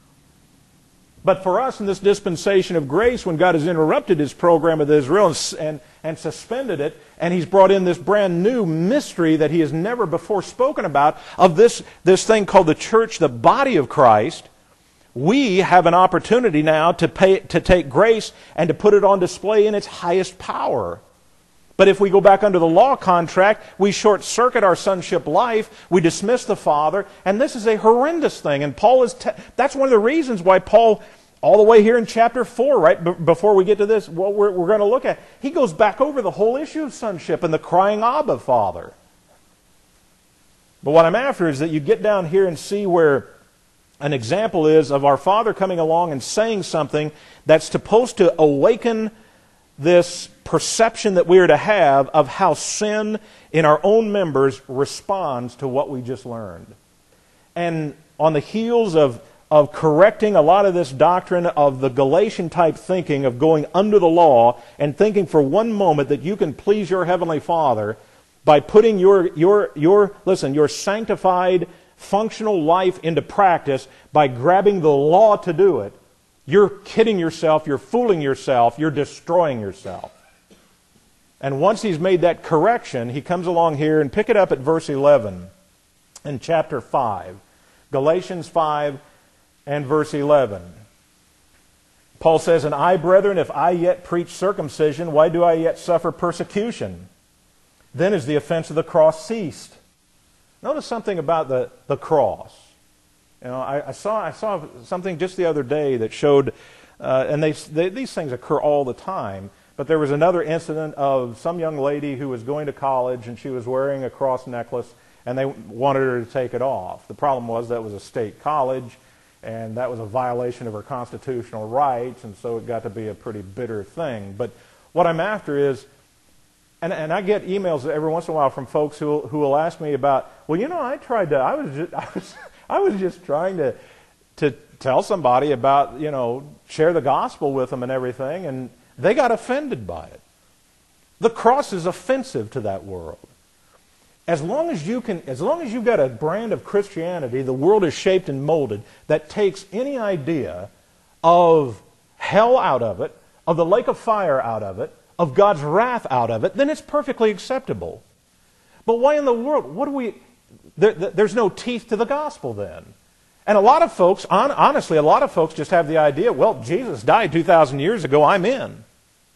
S1: But for us in this dispensation of grace, when God has interrupted His program with Israel and, and, and suspended it, and He's brought in this brand new mystery that He has never before spoken about, of this, this thing called the church, the body of Christ, we have an opportunity now to, pay, to take grace and to put it on display in its highest power. But if we go back under the law contract, we short-circuit our sonship life, we dismiss the Father, and this is a horrendous thing. And Paul is, te- that's one of the reasons why Paul, all the way here in chapter four, right, b- before we get to this, what we're, we're going to look at, he goes back over the whole issue of sonship and the crying Abba, Father. But what I'm after is that you get down here and see where an example is of our Father coming along and saying something that's supposed to awaken this perception that we are to have of how sin in our own members responds to what we just learned. And on the heels of, of correcting a lot of this doctrine of the Galatian type thinking of going under the law and thinking for one moment that you can please your Heavenly Father by putting your, your, your listen, your sanctified functional life into practice by grabbing the law to do it, you're kidding yourself, you're fooling yourself, you're destroying yourself. And once he's made that correction, he comes along here and pick it up at verse eleven in chapter five. Galatians five and verse eleven. Paul says, "And I, brethren, if I yet preach circumcision, why do I yet suffer persecution? Then is the offense of the cross ceased." Notice something about the, the cross. You know, I, I saw I saw something just the other day that showed, uh, and they, they these things occur all the time. But there was another incident of some young lady who was going to college and she was wearing a cross necklace, and they wanted her to take it off. The problem was that was a state college, and that was a violation of her constitutional rights, and so it got to be a pretty bitter thing. But what I'm after is, and, and I get emails every once in a while from folks who who will ask me about, well, you know, I tried to, I was just, I was, I was just trying to to tell somebody about, you know, share the gospel with them and everything, and they got offended by it. The cross is offensive to that world. As long as you can, as long as you've got a brand of Christianity, the world is shaped and molded, that takes any idea of hell out of it, of the lake of fire out of it, of God's wrath out of it, then it's perfectly acceptable. But why in the world? What do we? There, there's no teeth to the gospel then. And a lot of folks, honestly, a lot of folks just have the idea, well, Jesus died two thousand years ago, I'm in.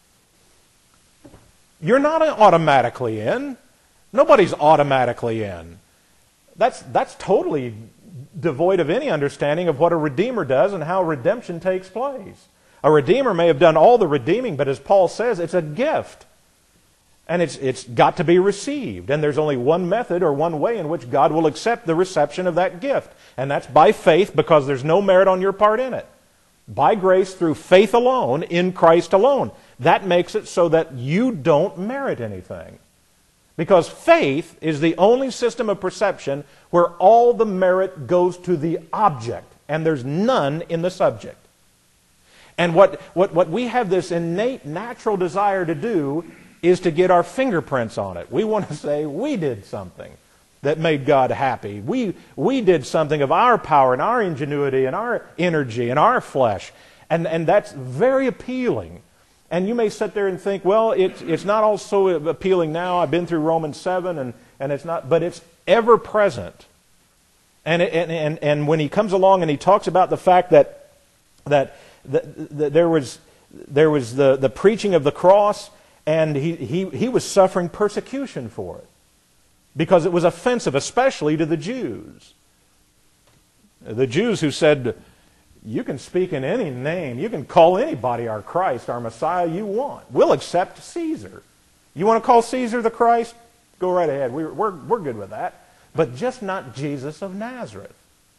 S1: You're not automatically in. Nobody's automatically in. That's, that's totally devoid of any understanding of what a Redeemer does and how redemption takes place. A Redeemer may have done all the redeeming, but as Paul says, it's a gift. And it's, it's got to be received. And there's only one method or one way in which God will accept the reception of that gift. And that's by faith, because there's no merit on your part in it. By grace through faith alone, in Christ alone. That makes it so that you don't merit anything. Because faith is the only system of perception where all the merit goes to the object, and there's none in the subject. And what, what, what we have this innate natural desire to do is to get our fingerprints on it. We want to say we did something. that made God happy. We, we did something of our power and our ingenuity and our energy and our flesh. And, and that's very appealing. And you may sit there and think, well, it's, it's not all so appealing now. I've been through Romans seven, and, and it's not, but it's ever present. And, and, and, and when he comes along and he talks about the fact that, that, that, that there was, there was the, the preaching of the cross, and he, he, he was suffering persecution for it because it was offensive, especially to the Jews. The Jews who said, you can speak in any name. You can call anybody our Christ, our Messiah you want. We'll accept Caesar. You want to call Caesar the Christ? Go right ahead. We're, we're, we're good with that. But just not Jesus of Nazareth.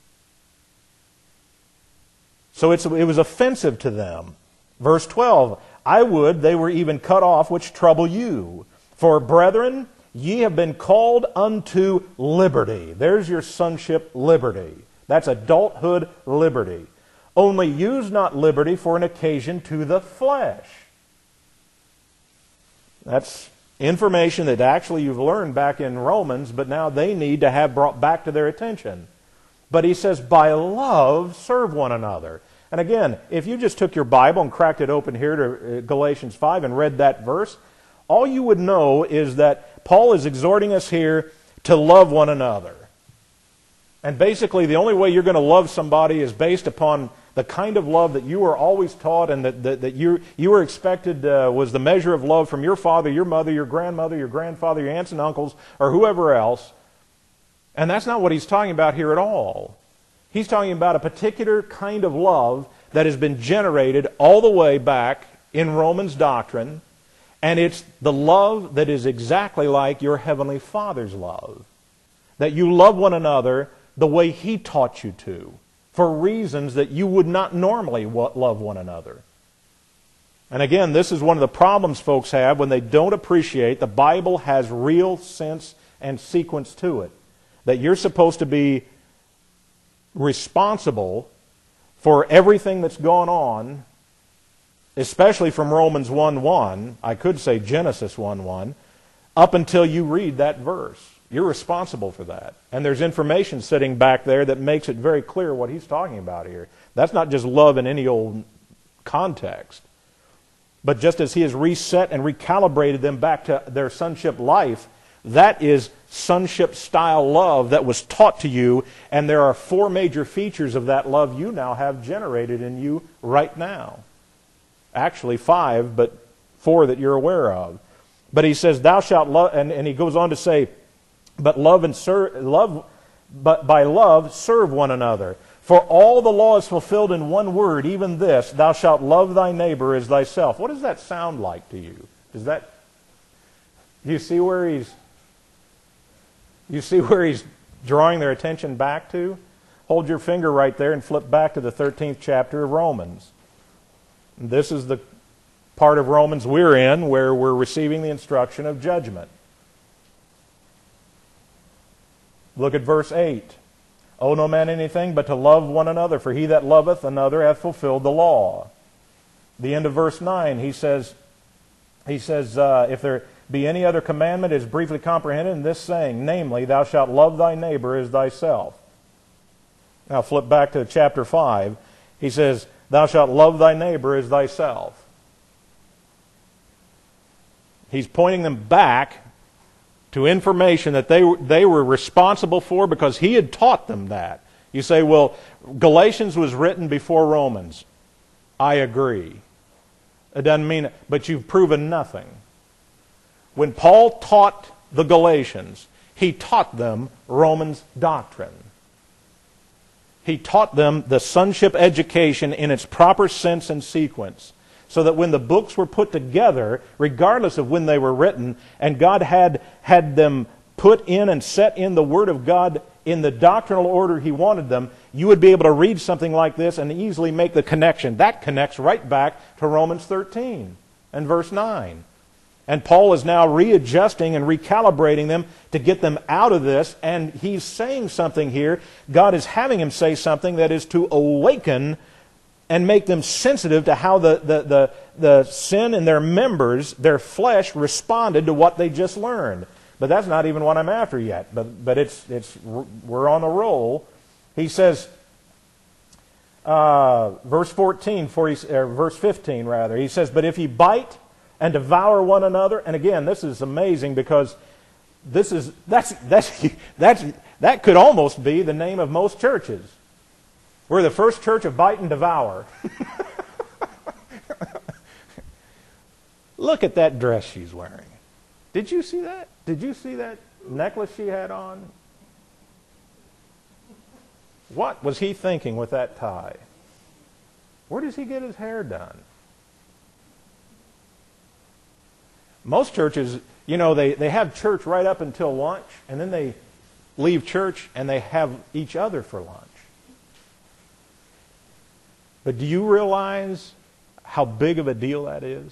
S1: So it's, it was offensive to them. Verse twelve, I would they were even cut off which trouble you. For brethren, ye have been called unto liberty. There's your sonship liberty. That's adulthood liberty. Only use not liberty for an occasion to the flesh. That's information that actually you've learned back in Romans, but now they need to have brought back to their attention. But he says, by love serve one another. And again, if you just took your Bible and cracked it open here to Galatians five and read that verse, all you would know is that Paul is exhorting us here to love one another. And basically the only way you're going to love somebody is based upon the kind of love that you were always taught and that, that, that you, you were expected uh, was the measure of love from your father, your mother, your grandmother, your grandfather, your aunts and uncles, or whoever else. And that's not what he's talking about here at all. He's talking about a particular kind of love that has been generated all the way back in Romans doctrine, and it's the love that is exactly like your Heavenly Father's love. That you love one another the way He taught you to, for reasons that you would not normally love one another. And again, this is one of the problems folks have when they don't appreciate the Bible has real sense and sequence to it. That you're supposed to be responsible for everything that's gone on, especially from Romans one one, I could say Genesis one one, up until you read that verse. You're responsible for that. And there's information sitting back there that makes it very clear what he's talking about here. That's not just love in any old context. But just as he has reset and recalibrated them back to their sonship life, that is sonship-style love that was taught to you, and there are four major features of that love you now have generated in you right now. Actually five, but four that you're aware of. But he says, thou shalt love, and, and he goes on to say, but love and serve, love, but by love serve one another. For all the law is fulfilled in one word, even this, thou shalt love thy neighbor as thyself. What does that sound like to you? Does that, do you see where he's, you see where he's drawing their attention back to? Hold your finger right there and flip back to the thirteenth chapter of Romans. And this is the part of Romans we're in where we're receiving the instruction of judgment. Look at verse eight. Owe no man anything but to love one another, for he that loveth another hath fulfilled the law. The end of verse nine, he says, he says, uh, if there be any other commandment, it is briefly comprehended in this saying, namely, thou shalt love thy neighbor as thyself. Now flip back to chapter five. He says, thou shalt love thy neighbor as thyself. He's pointing them back to information that they, they were responsible for because he had taught them that. You say, well, Galatians was written before Romans. I agree. It doesn't mean it, but you've proven nothing. When Paul taught the Galatians, he taught them Romans doctrine. He taught them the sonship education in its proper sense and sequence, so that when the books were put together, regardless of when they were written, and God had, had them put in and set in the Word of God in the doctrinal order He wanted them, you would be able to read something like this and easily make the connection. That connects right back to Romans thirteen and verse nine. And Paul is now readjusting and recalibrating them to get them out of this, and he's saying something here. God is having him say something that is to awaken and make them sensitive to how the, the, the, the sin in their members, their flesh, responded to what they just learned. But that's not even what I'm after yet. But but it's it's we're on a roll. He says, uh, verse fourteen, forty, or verse fifteen rather. He says, "But if ye bite and devour one another," and again, this is amazing because this is that's that's that's that could almost be the name of most churches. We're the first church of bite and devour. Look at that dress she's wearing. Did you see that? Did you see that necklace she had on? What was he thinking with that tie? Where does he get his hair done? Most churches, you know, they, they have church right up until lunch, and then they leave church and they have each other for lunch. But do you realize how big of a deal that is?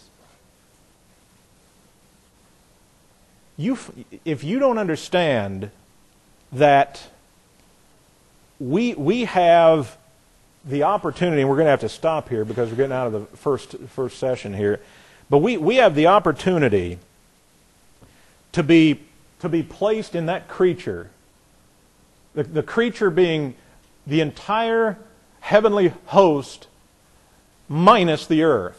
S1: You, if you don't understand that we, we have the opportunity, and we're going to have to stop here because we're getting out of the first, first session here, but we, we have the opportunity to be, to be placed in that creature, the, the creature being the entire heavenly host minus the earth.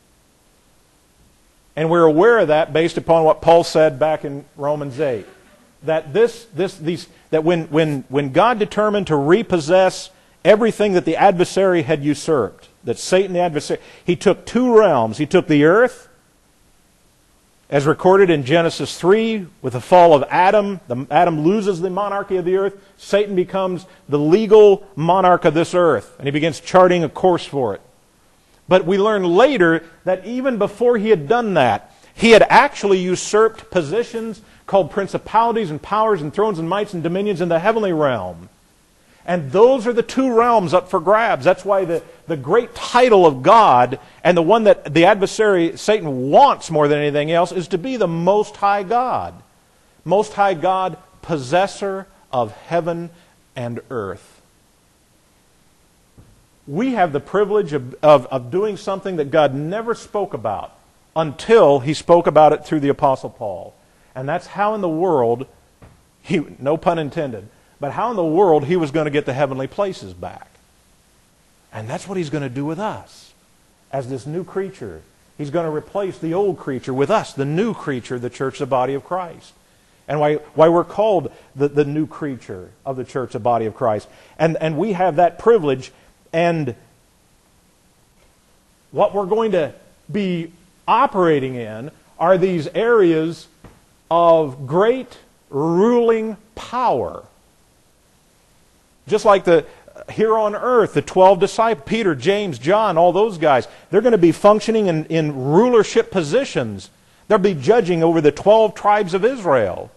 S1: And we're aware of that based upon what Paul said back in Romans eight. That this, this, these, that when, when, when God determined to repossess everything that the adversary had usurped, that Satan the adversary, he took two realms. He took the earth, as recorded in Genesis three, with the fall of Adam. The, Adam loses the monarchy of the earth. Satan becomes the legal monarch of this earth, and he begins charting a course for it. But we learn later that even before he had done that, he had actually usurped positions called principalities and powers and thrones and mights and dominions in the heavenly realm. And those are the two realms up for grabs. That's why the, the great title of God, and the one that the adversary, Satan, wants more than anything else, is to be the Most High God. Most High God, possessor of heaven and earth. We have the privilege of, of, of doing something that God never spoke about until He spoke about it through the Apostle Paul. And that's how in the world, he, no pun intended, but how in the world He was going to get the heavenly places back. And that's what He's going to do with us as this new creature. He's going to replace the old creature with us, the new creature, the church, the body of Christ. And why, why we're called the, the new creature of the church, the body of Christ. And, and we have that privilege. And what we're going to be operating in are these areas of great ruling power. Just like the here on earth, the twelve disciples, Peter, James, John, all those guys, they're going to be functioning in, in rulership positions. They'll be judging over the twelve tribes of Israel.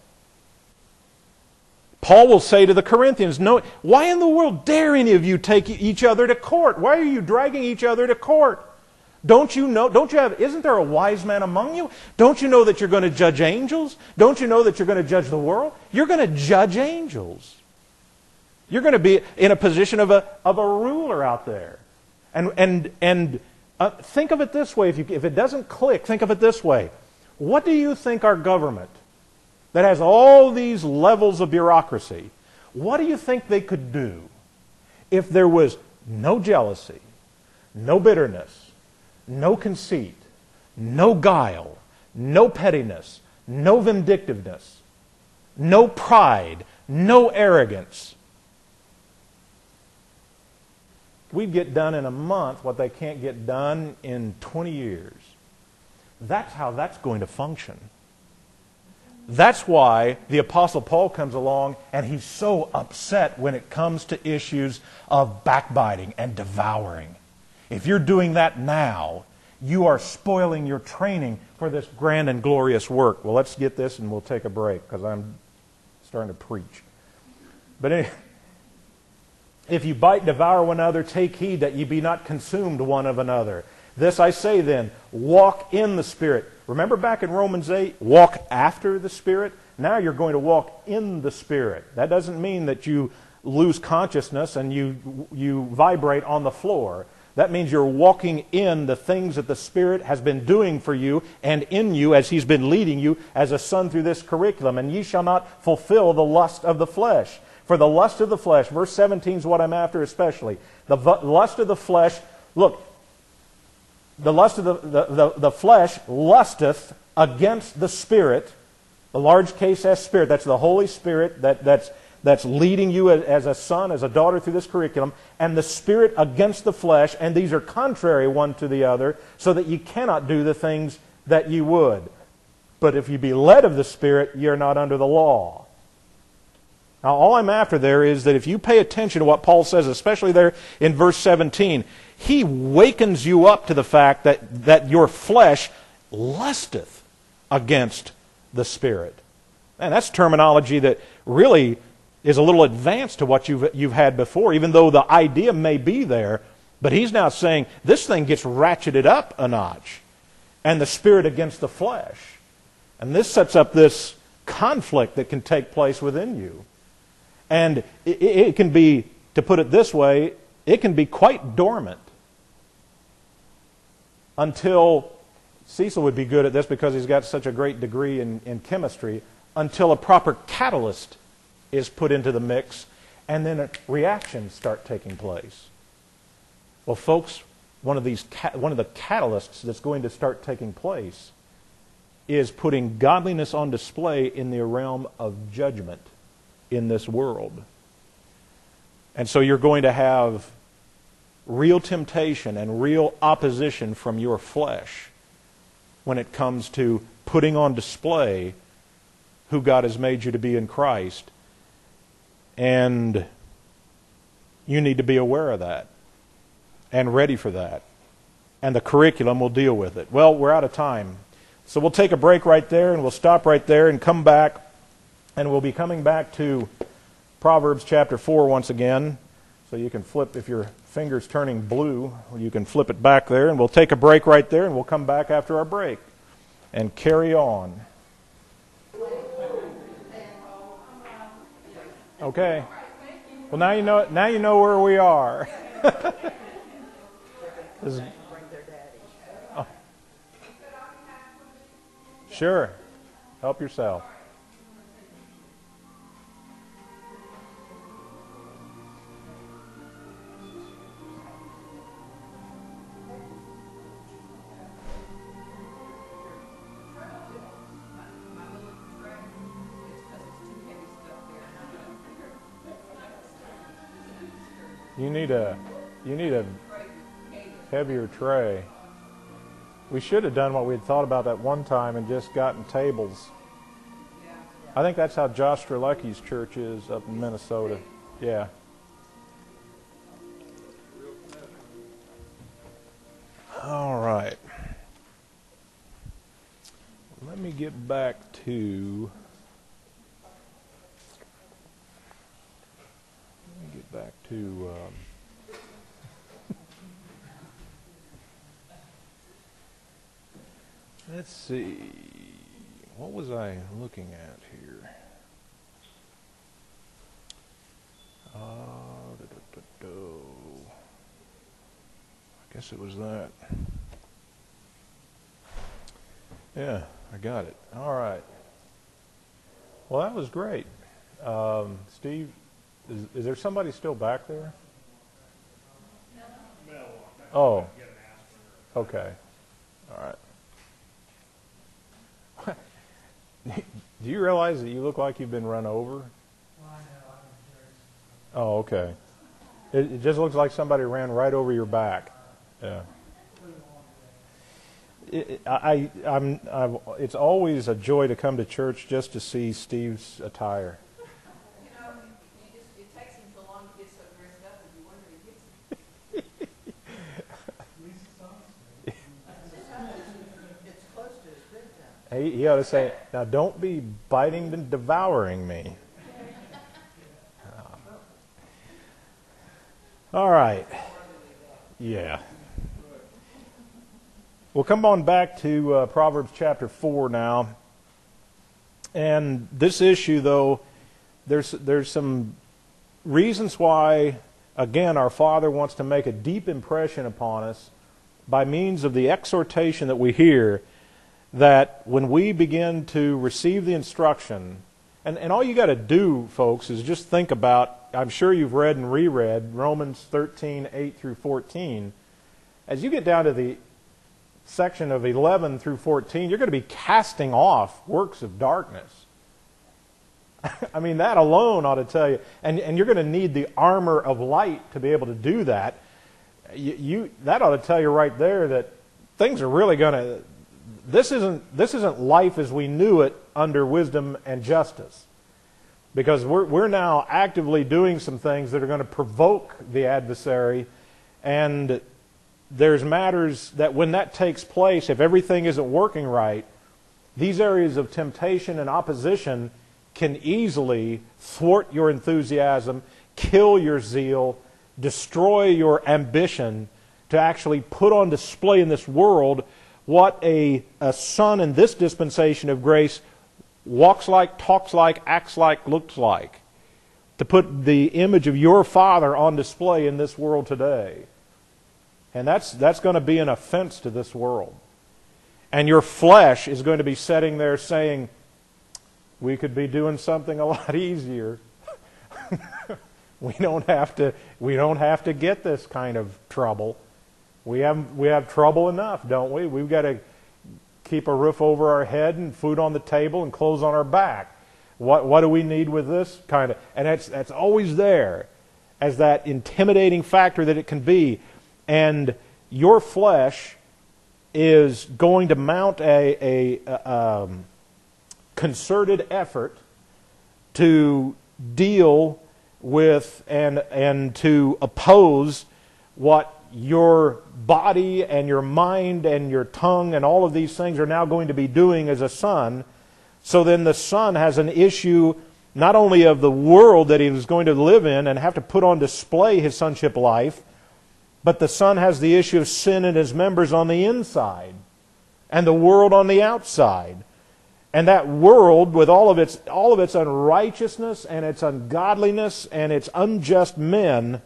S1: Paul will say to the Corinthians, "No, why in the world dare any of you take each other to court? Why are you dragging each other to court? Don't you know, don't you have, isn't there a wise man among you? Don't you know that you're going to judge angels? Don't you know that you're going to judge the world? You're going to judge angels. You're going to be in a position of a, of a ruler out there." And, and, and uh, think of it this way. If, you, if it doesn't click, think of it this way. What do you think our government, that has all these levels of bureaucracy, what do you think they could do if there was no jealousy, no bitterness, no conceit, no guile, no pettiness, no vindictiveness, no pride, no arrogance? We'd get done in a month what they can't get done in twenty years. That's how that's going to function. That's why the Apostle Paul comes along and he's so upset when it comes to issues of backbiting and devouring. If you're doing that now, you are spoiling your training for this grand and glorious work. Well, let's get this and we'll take a break because I'm starting to preach. But anyway, if you bite, devour one another, take heed that ye be not consumed one of another. This I say then, walk in the Spirit. Remember back in Romans eight, walk after the Spirit? Now you're going to walk in the Spirit. That doesn't mean that you lose consciousness and you, you vibrate on the floor. That means you're walking in the things that the Spirit has been doing for you and in you as He's been leading you as a son through this curriculum. And ye shall not fulfill the lust of the flesh. For the lust of the flesh, verse seventeen is what I'm after especially. The lust of the flesh, look, the lust of the, the, the, the flesh lusteth against the Spirit. The large case S Spirit, that's the Holy Spirit that, that's that's leading you as a son, as a daughter through this curriculum, and the Spirit against the flesh, and these are contrary one to the other, so that you cannot do the things that you would. But if you be led of the Spirit, you're not under the law. Now, all I'm after there is that if you pay attention to what Paul says, especially there in verse seventeen, he wakens you up to the fact that, that your flesh lusteth against the Spirit. And that's terminology that really is a little advanced to what you've, you've had before, even though the idea may be there. But he's now saying this thing gets ratcheted up a notch. And the Spirit against the flesh. And this sets up this conflict that can take place within you. And it, it can be, to put it this way, it can be quite dormant until, Cecil would be good at this because he's got such a great degree in, in chemistry, until a proper catalyst is put into the mix, and then reactions start taking place. Well, folks, one of these one of the catalysts that's going to start taking place is putting godliness on display in the realm of judgment in this world. And so you're going to have real temptation and real opposition from your flesh when it comes to putting on display who God has made you to be in Christ. And you need to be aware of that and ready for that. And the curriculum will deal with it. Well, we're out of time. So we'll take a break right there, and we'll stop right there and come back. And we'll be coming back to Proverbs chapter four once again. So you can flip, if your finger's turning blue, you can flip it back there. And we'll take a break right there, and we'll come back after our break and carry on. Okay. Well, now you know. Now you know where we are. Is, oh. Sure. Help yourself. You need a, you need a heavier tray. We should have done what we had thought about that one time and just gotten tables. I think that's how Josh Strelecki's church is up in Minnesota. Yeah. All right. Let me get back to... Get back to um, let's see, what was I looking at here? Uh, da, da, da, da. I guess it was that. Yeah, I got it. All right. Well, that was great. Um, Steve, Is, is there somebody still back there? Oh. Okay. All right. Do you realize that you look like you've been run over? Oh, okay. It, it just looks like somebody ran right over your back. Yeah. It, it, I, I'm, I've, it's always a joy to come to church just to see Steve's attire. He, he ought to say, now don't be biting and devouring me. All right. Yeah. We'll come on back to uh, Proverbs chapter four now. And this issue, though, there's there's some reasons why again, our Father wants to make a deep impression upon us by means of the exhortation that we hear, that when we begin to receive the instruction, and, and all you got to do, folks, is just think about, I'm sure you've read and reread Romans thirteen, eight through fourteen. As you get down to the section of eleven through fourteen, you're going to be casting off works of darkness. I mean, that alone ought to tell you, and, and you're going to need the armor of light to be able to do that. You, you that ought to tell you right there that things are really going to, this isn't, this isn't life as we knew it under wisdom and justice. Because we're, we're now actively doing some things that are going to provoke the adversary, and there's matters that when that takes place, if everything isn't working right, these areas of temptation and opposition can easily thwart your enthusiasm, kill your zeal, destroy your ambition to actually put on display in this world what a, a son in this dispensation of grace walks like, talks like, acts like, looks like. To put the image of your Father on display in this world today. And that's, that's going to be an offense to this world. And your flesh is going to be sitting there saying, we could be doing something a lot easier. we don't have to, we don't have to get this kind of trouble. We have, we have trouble enough, don't we? We've got to keep a roof over our head and food on the table and clothes on our back. What, what do we need with this kind of... And that's, that's always there as that intimidating factor that it can be. And your flesh is going to mount a, a, a um, concerted effort to deal with and, and to oppose what your body and your mind and your tongue and all of these things are now going to be doing as a son. So then the son has an issue not only of the world that he is going to live in and have to put on display his sonship life, but the son has the issue of sin in his members on the inside and the world on the outside. And that world, with all of its all of its unrighteousness and its ungodliness and its unjust men,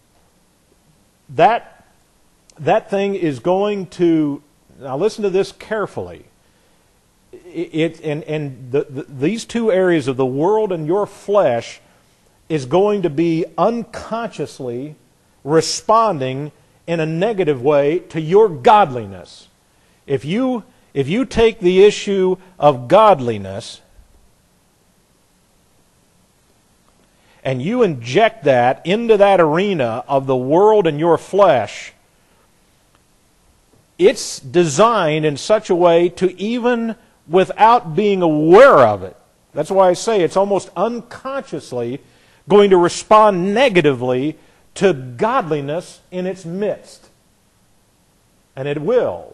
S1: that, that thing is going to... Now listen to this carefully. It, it, and and the, the, these two areas of the world and your flesh is going to be unconsciously responding in a negative way to your godliness. If you... If you take the issue of godliness and you inject that into that arena of the world and your flesh, it's designed in such a way to, even without being aware of it, that's why I say it's almost unconsciously going to respond negatively to godliness in its midst. And it will.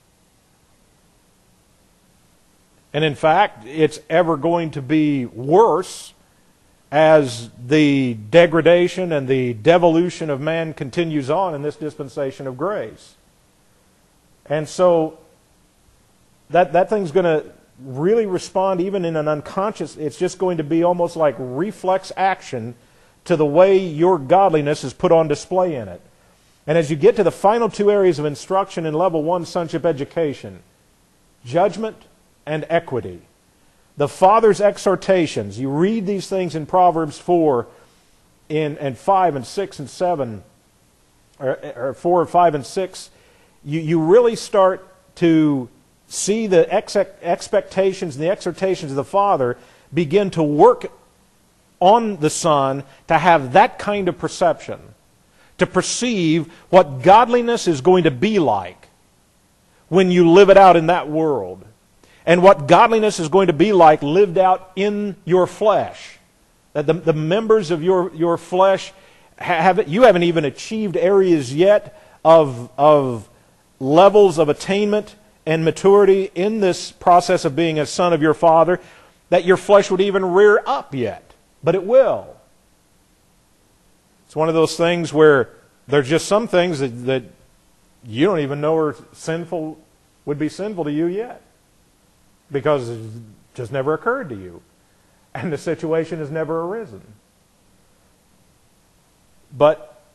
S1: And in fact, it's ever going to be worse as the degradation and the devolution of man continues on in this dispensation of grace. And so that, that thing's going to really respond even in an unconscious, it's just going to be almost like reflex action to the way your godliness is put on display in it. And as you get to the final two areas of instruction in level one sonship education, judgment and equity. The Father's exhortations. You read these things in Proverbs four in, and five and six and seven, or, or four and five and six. You, you really start to see the ex expectations and the exhortations of the Father begin to work on the Son to have that kind of perception, to perceive what godliness is going to be like when you live it out in that world. And what godliness is going to be like lived out in your flesh. That the, the members of your, your flesh, have, you haven't even achieved areas yet of, of levels of attainment and maturity in this process of being a son of your Father, that your flesh would even rear up yet. But it will. It's one of those things where there's just some things that, that you don't even know are sinful, would be sinful to you yet. Because it just never occurred to you. And the situation has never arisen. But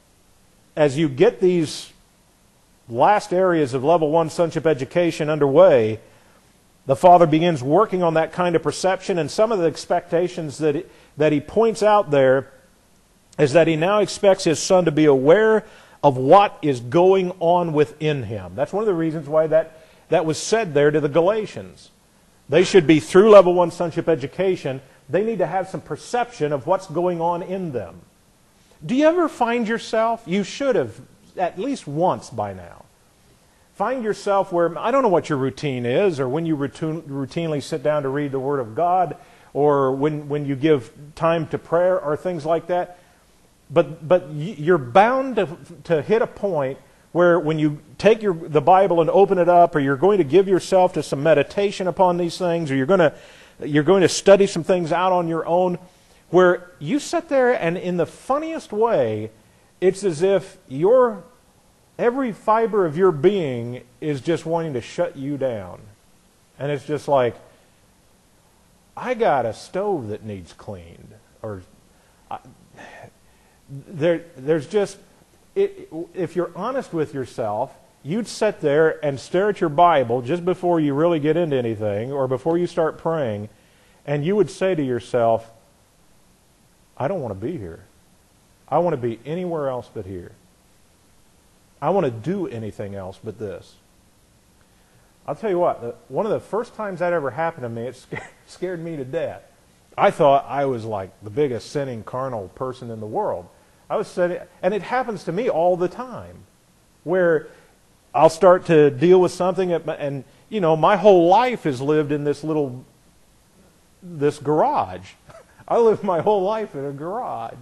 S1: as you get these last areas of level one sonship education underway, the Father begins working on that kind of perception, and some of the expectations that he, that he points out there is that he now expects his Son to be aware of what is going on within him. That's one of the reasons why that, that was said there to the Galatians. They should be through level one sonship education. They need to have some perception of what's going on in them. Do you ever find yourself, you should have at least once by now, find yourself where, I don't know what your routine is, or when you routine, routinely sit down to read the Word of God, or when, when you give time to prayer, or things like that. But, but you're bound to, to hit a point where when you take your, the Bible and open it up, or you're going to give yourself to some meditation upon these things, or you're going to, you're going to study some things out on your own, where you sit there and in the funniest way, it's as if your, every fiber of your being is just wanting to shut you down. And it's just like, I got a stove that needs cleaned. Or I, there, there's just, it, if you're honest with yourself, you'd sit there and stare at your Bible just before you really get into anything, or before you start praying, and you would say to yourself, I don't want to be here. I want to be anywhere else but here. I want to do anything else but this. I'll tell you what, one of the first times that ever happened to me, it scared, scared me to death. I thought I was like the biggest sinning carnal person in the world. I was sitting, and it happens to me all the time, where I'll start to deal with something, and you know, my whole life is lived in this little, this garage. I lived my whole life in a garage.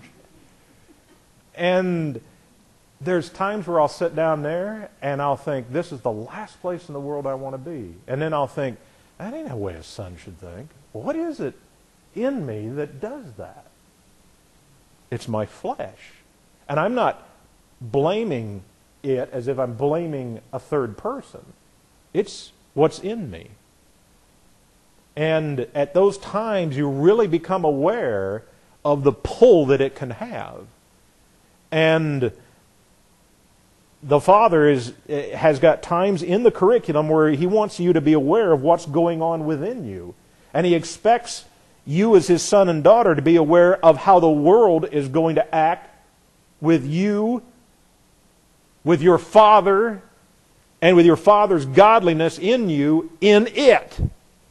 S1: And there's times where I'll sit down there and I'll think, this is the last place in the world I want to be. And then I'll think, that ain't the way a son should think. What is it in me that does that? It's my flesh. And I'm not blaming it as if I'm blaming a third person. It's what's in me. And at those times, you really become aware of the pull that it can have. And the Father is, has got times in the curriculum where He wants you to be aware of what's going on within you. And He expects you as His son and daughter to be aware of how the world is going to act with you, with your Father, and with your Father's godliness in you, in it.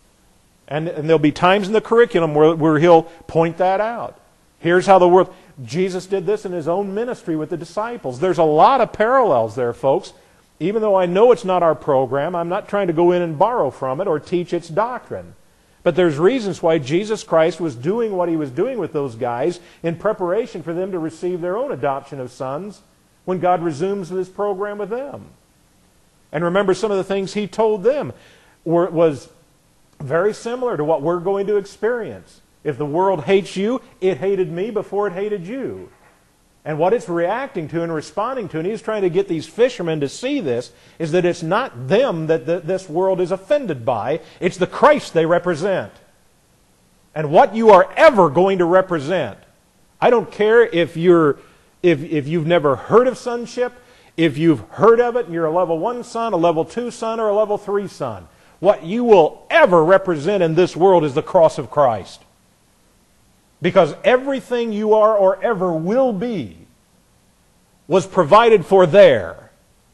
S1: And, and there'll be times in the curriculum where, where He'll point that out. Here's how the world... Jesus did this in His own ministry with the disciples. There's a lot of parallels there, folks. Even though I know it's not our program, I'm not trying to go in and borrow from it or teach its doctrine. But there's reasons why Jesus Christ was doing what He was doing with those guys in preparation for them to receive their own adoption of sons when God resumes His program with them. And remember, some of the things He told them were, was very similar to what we're going to experience. If the world hates you, it hated me before it hated you. And what it's reacting to and responding to, and He's trying to get these fishermen to see this, is that it's not them that the, this world is offended by. It's the Christ they represent. And what you are ever going to represent. I don't care if, you're, if, if you've never heard of sonship, if you've heard of it and you're a level one son, a level two son, or a level three son. What you will ever represent in this world is the cross of Christ. Because everything you are or ever will be was provided for there.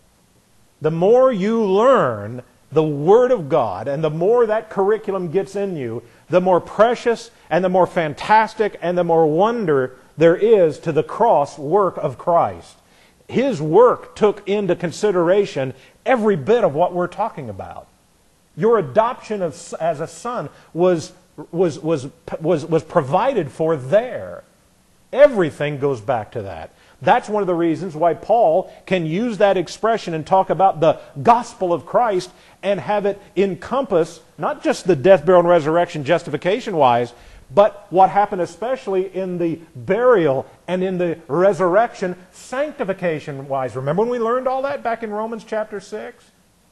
S1: The more you learn the Word of God and the more that curriculum gets in you, the more precious and the more fantastic and the more wonder there is to the cross work of Christ. His work took into consideration every bit of what we're talking about. Your adoption of, as a son was Was, was, was, was provided for there. Everything goes back to that. That's one of the reasons why Paul can use that expression and talk about the gospel of Christ and have it encompass not just the death, burial, and resurrection justification-wise, but what happened especially in the burial and in the resurrection sanctification-wise. Remember when we learned all that back in Romans chapter six?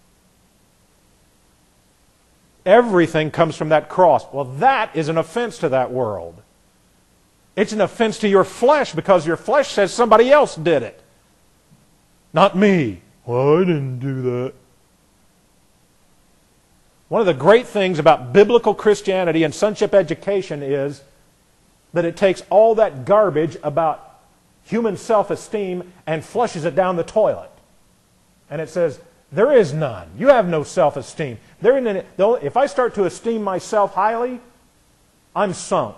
S1: Everything comes from that cross. Well, that is an offense to that world. It's an offense to your flesh because your flesh says somebody else did it. Not me. Well, I didn't do that. One of the great things about biblical Christianity and sonship education is that it takes all that garbage about human self-esteem and flushes it down the toilet. And it says, there is none. You have no self-esteem. There isn't any, if I start to esteem myself highly, I'm sunk.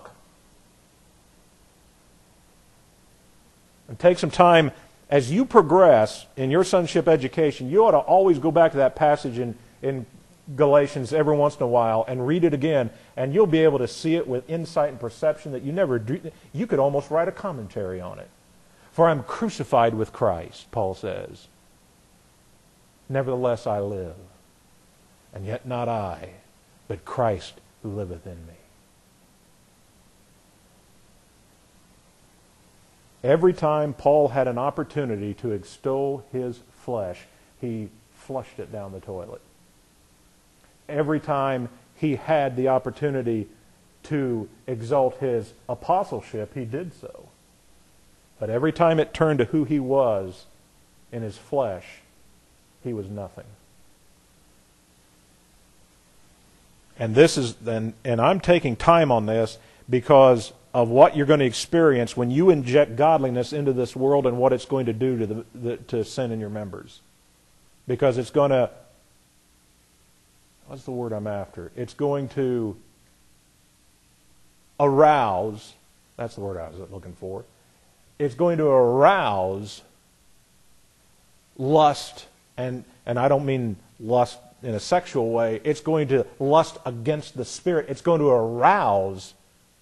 S1: And take some time as you progress in your sonship education. You ought to always go back to that passage in, in Galatians every once in a while and read it again, and you'll be able to see it with insight and perception that you never do. You could almost write a commentary on it. For I'm crucified with Christ, Paul says. Nevertheless I live, and yet not I, but Christ who liveth in me. Every time Paul had an opportunity to extol his flesh, he flushed it down the toilet. Every time he had the opportunity to exalt his apostleship, he did so. But every time it turned to who he was in his flesh, he was nothing. And this is, and, and I'm taking time on this because of what you're going to experience when you inject godliness into this world and what it's going to do to the, the to sin in your members. Because it's going to, what's the word I'm after? It's going to arouse, that's the word I was looking for. It's going to arouse lust, and, and I don't mean lust in a sexual way. It's going to lust against the Spirit. It's going to arouse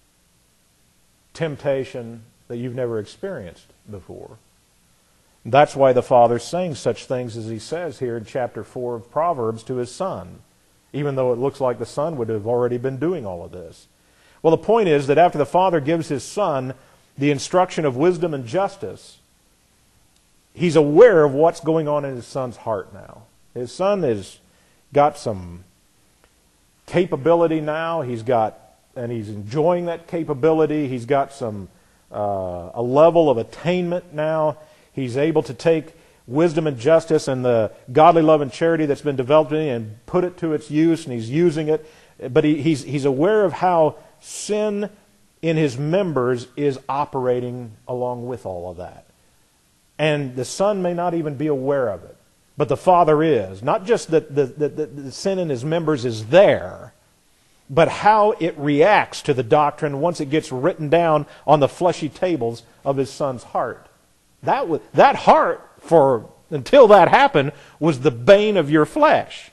S1: temptation that you've never experienced before. That's why the Father's saying such things as he says here in chapter four of Proverbs to his Son, even though it looks like the Son would have already been doing all of this. Well, the point is that after the Father gives his Son the instruction of wisdom and justice, he's aware of what's going on in his Son's heart now. His Son has got some capability now. He's got, and he's enjoying that capability. He's got some uh, a level of attainment now. He's able to take wisdom and justice and the godly love and charity that's been developed in him and put it to its use, and he's using it. But he, he's, he's aware of how sin in his members is operating along with all of that. And the Son may not even be aware of it, but the Father is. Not just that the, the, the, the sin in his members is there, but how it reacts to the doctrine once it gets written down on the fleshy tables of his Son's heart. That was, that heart, for until that happened, was the bane of your flesh.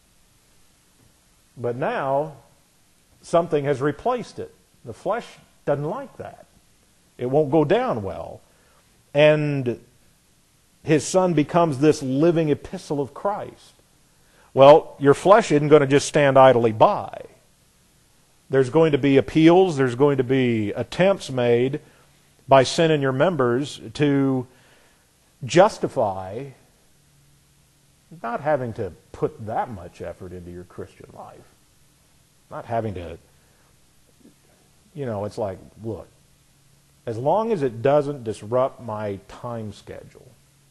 S1: But now, something has replaced it. The flesh doesn't like that. It won't go down well. And his Son becomes this living epistle of Christ. Well, your flesh isn't going to just stand idly by. There's going to be appeals, there's going to be attempts made by sin in your members to justify not having to put that much effort into your Christian life. Not having to, you know, it's like, look, as long as it doesn't disrupt my time schedule,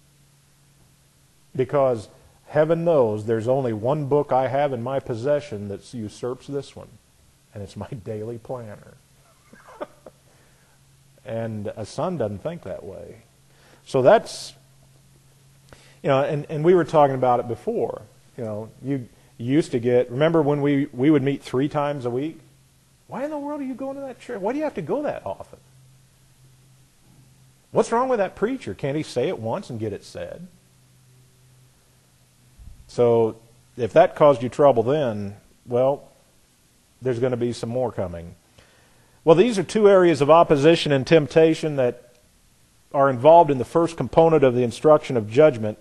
S1: because heaven knows there's only one book I have in my possession that usurps this one, and it's my daily planner. And a son doesn't think that way. So that's, you know, and, and we were talking about it before. You know, you, you used to get, remember when we, we would meet three times a week? Why in the world are you going to that church? Why do you have to go that often? What's wrong with that preacher? Can't he say it once and get it said? So if that caused you trouble then, well, there's going to be some more coming. Well, these are two areas of opposition and temptation that are involved in the first component of the instruction of judgment.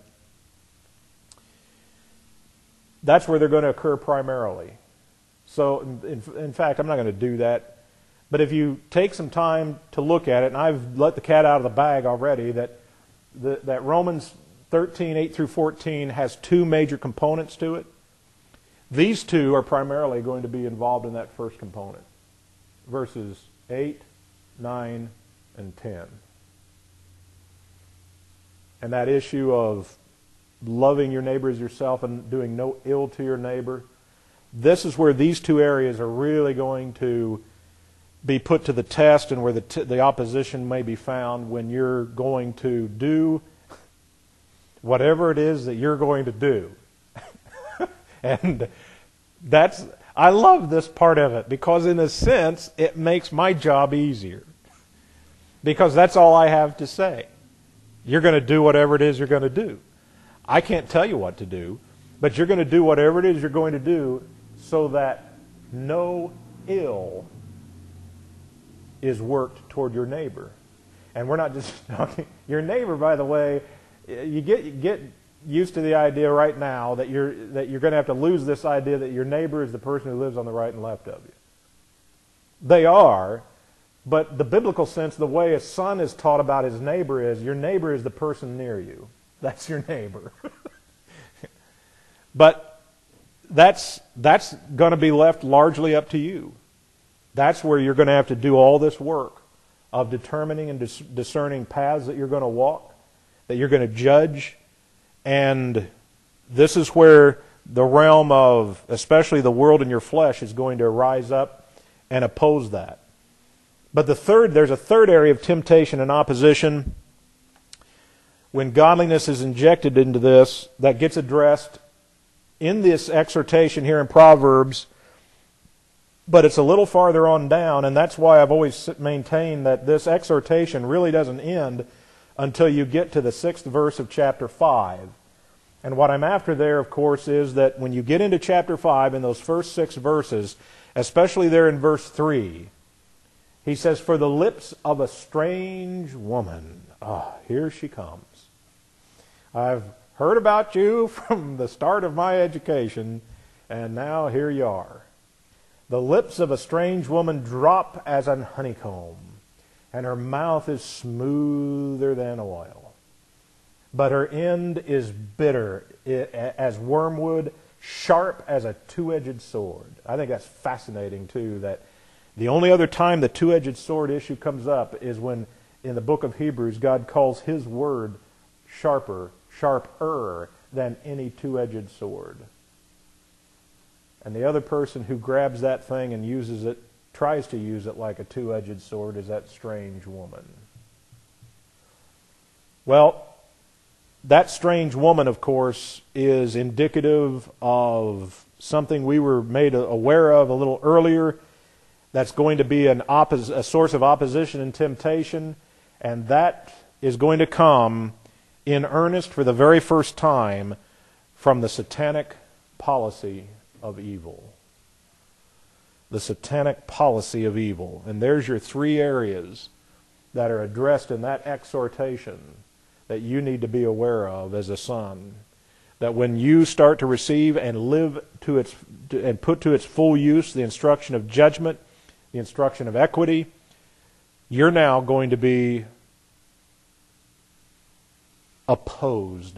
S1: That's where they're going to occur primarily. So, in, in fact, I'm not going to do that. But if you take some time to look at it, and I've let the cat out of the bag already, that the, that Romans thirteen, eight through fourteen has two major components to it. These two are primarily going to be involved in that first component. Verses eight, nine, and ten. And that issue of loving your neighbor as yourself and doing no ill to your neighbor. This is where these two areas are really going to be put to the test, and where the, t- the opposition may be found when you're going to do whatever it is that you're going to do. And that's, I love this part of it, because in a sense it makes my job easier. Because that's all I have to say. You're going to do whatever it is you're going to do. I can't tell you what to do, but you're going to do whatever it is you're going to do so that no ill is worked toward your neighbor. And we're not just talking, your neighbor, by the way, you get, you get used to the idea right now that you're, that you're going to have to lose this idea that your neighbor is the person who lives on the right and left of you. They are, but the biblical sense, the way a son is taught about his neighbor is, your neighbor is the person near you. That's your neighbor. But that's, that's going to be left largely up to you. That's where you're going to have to do all this work of determining and dis- discerning paths that you're going to walk, that you're going to judge. And this is where the realm of, especially the world in your flesh, is going to rise up and oppose that. But the third, there's a third area of temptation and opposition when godliness is injected into this that gets addressed in this exhortation here in Proverbs, but it's a little farther on down, and that's why I've always maintained that this exhortation really doesn't end until you get to the sixth verse of chapter five. And what I'm after there, of course, is that when you get into chapter five, in those first six verses, especially there in verse three, he says, "For the lips of a strange woman," ah, here she comes. I've heard about you from the start of my education, and now here you are. "The lips of a strange woman drop as an honeycomb, and her mouth is smoother than oil. But her end is bitter as wormwood, sharp as a two-edged sword." I think that's fascinating, too, that the only other time the two-edged sword issue comes up is when, in the book of Hebrews, God calls His word sharper, sharper than any two-edged sword. And the other person who grabs that thing and uses it, tries to use it like a two-edged sword, is that strange woman. Well, that strange woman, of course, is indicative of something we were made aware of a little earlier. That's going to be an oppos- a source of opposition and temptation, and that is going to come in earnest for the very first time from the satanic policy of evil. The satanic policy of evil. And there's your three areas that are addressed in that exhortation that you need to be aware of as a son. That when you start to receive and live to its and put to its full use the instruction of judgment, the instruction of equity, you're now going to be opposed.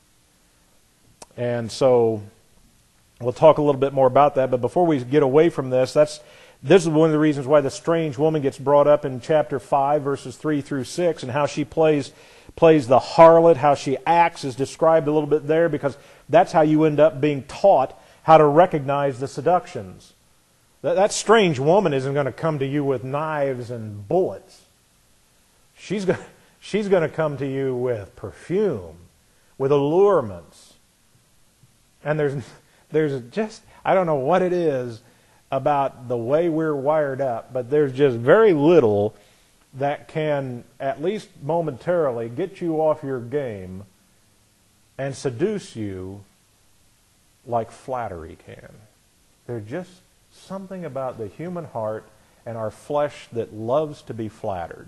S1: And so we'll talk a little bit more about that, but before we get away from this, that's this is one of the reasons why the strange woman gets brought up in chapter five, verses three through six, and how she plays plays the harlot, how she acts is described a little bit there, because that's how you end up being taught how to recognize the seductions. That, that strange woman isn't going to come to you with knives and bullets. She's going, she's going to come to you with perfume, with allurements. And there's, there's just, I don't know what it is about the way we're wired up, but there's just very little that can, at least momentarily, get you off your game and seduce you like flattery can. There's just something about the human heart and our flesh that loves to be flattered.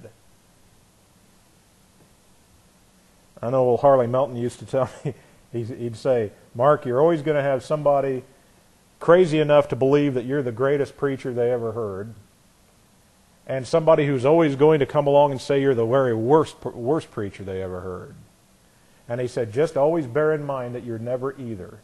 S1: I know old Harley Melton used to tell me, he'd say, "Mark, you're always going to have somebody crazy enough to believe that you're the greatest preacher they ever heard, and somebody who's always going to come along and say you're the very worst worst preacher they ever heard." And he said, just always bear in mind that you're never either.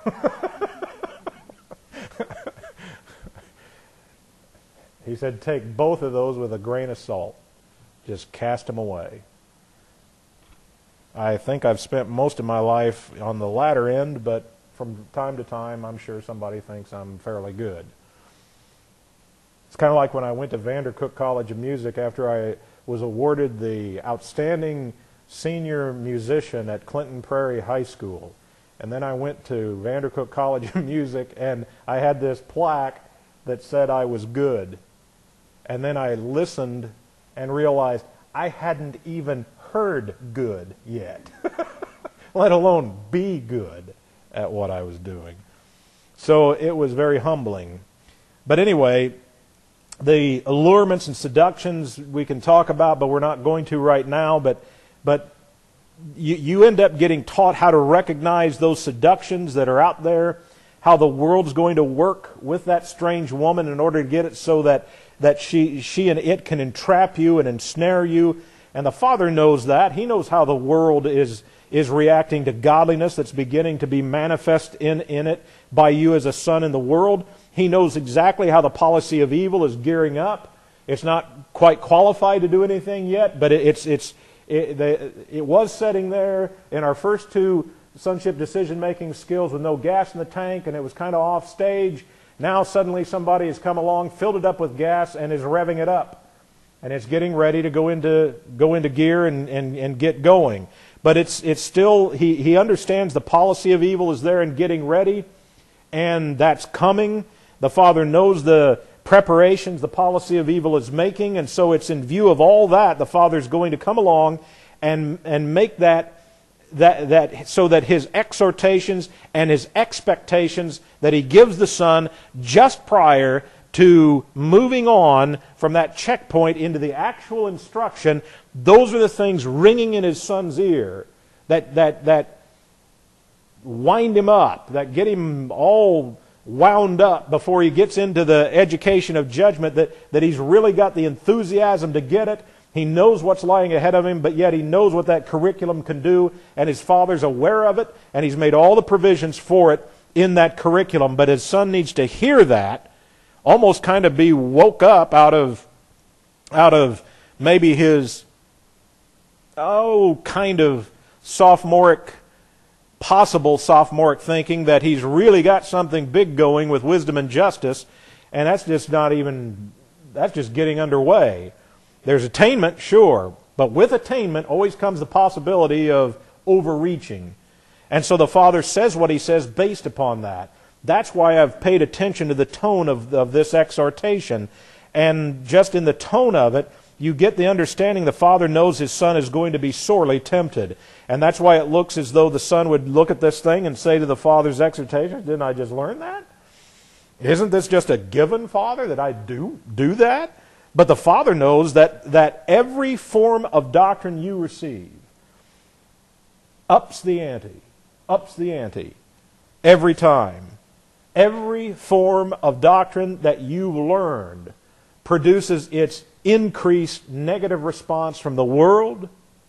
S1: He said, take both of those with a grain of salt. Just cast them away. I think I've spent most of my life on the latter end, but from time to time, I'm sure somebody thinks I'm fairly good. It's kind of like when I went to Vandercook College of Music after I was awarded the Outstanding Senior Musician at Clinton Prairie High School. And then I went to Vandercook College of Music, and I had this plaque that said I was good. And then I listened and realized I hadn't even heard good yet, let alone be good at what I was doing. So it was very humbling. But anyway, the allurements and seductions we can talk about, but we're not going to right now. But but you, you end up getting taught how to recognize those seductions that are out there, how the world's going to work with that strange woman in order to get it so that, that she, she and it can entrap you and ensnare you. And the Father knows that. He knows how the world is, is reacting to godliness that's beginning to be manifest in, in it by you as a son in the world. He knows exactly how the policy of evil is gearing up. It's not quite qualified to do anything yet, but it, it's, it's, it, the, it was sitting there in our first two sonship decision-making skills with no gas in the tank, and it was kind of off stage. Now suddenly somebody has come along, filled it up with gas, and is revving it up. And it's getting ready to go into go into gear and, and, and get going. But it's it's still, he, he understands the policy of evil is there and getting ready, and that's coming. The Father knows the preparations the policy of evil is making, and so it's in view of all that, the Father's going to come along and and make that That, that so that his exhortations and his expectations that he gives the Son just prior to moving on from that checkpoint into the actual instruction, those are the things ringing in his Son's ear that that that wind him up, that get him all wound up before he gets into the education of judgment, that, that he's really got the enthusiasm to get it. He knows what's lying ahead of him, but yet he knows what that curriculum can do, and his Father's aware of it, and he's made all the provisions for it in that curriculum. But his Son needs to hear that, almost kind of be woke up out of, out of maybe his, oh, kind of sophomoric, possible sophomoric thinking that he's really got something big going with wisdom and justice, and that's just not even, that's just getting underway. There's attainment, sure, but with attainment always comes the possibility of overreaching. And so the Father says what he says based upon that. That's why I've paid attention to the tone of, of this exhortation. And just in the tone of it, you get the understanding the Father knows his Son is going to be sorely tempted. And that's why it looks as though the Son would look at this thing and say to the Father's exhortation, didn't I just learn that? Isn't this just a given, Father, that I do do that? But the Father knows that, that every form of doctrine you receive ups the ante, ups the ante every time. Every form of doctrine that you learned produces its increased negative response from the world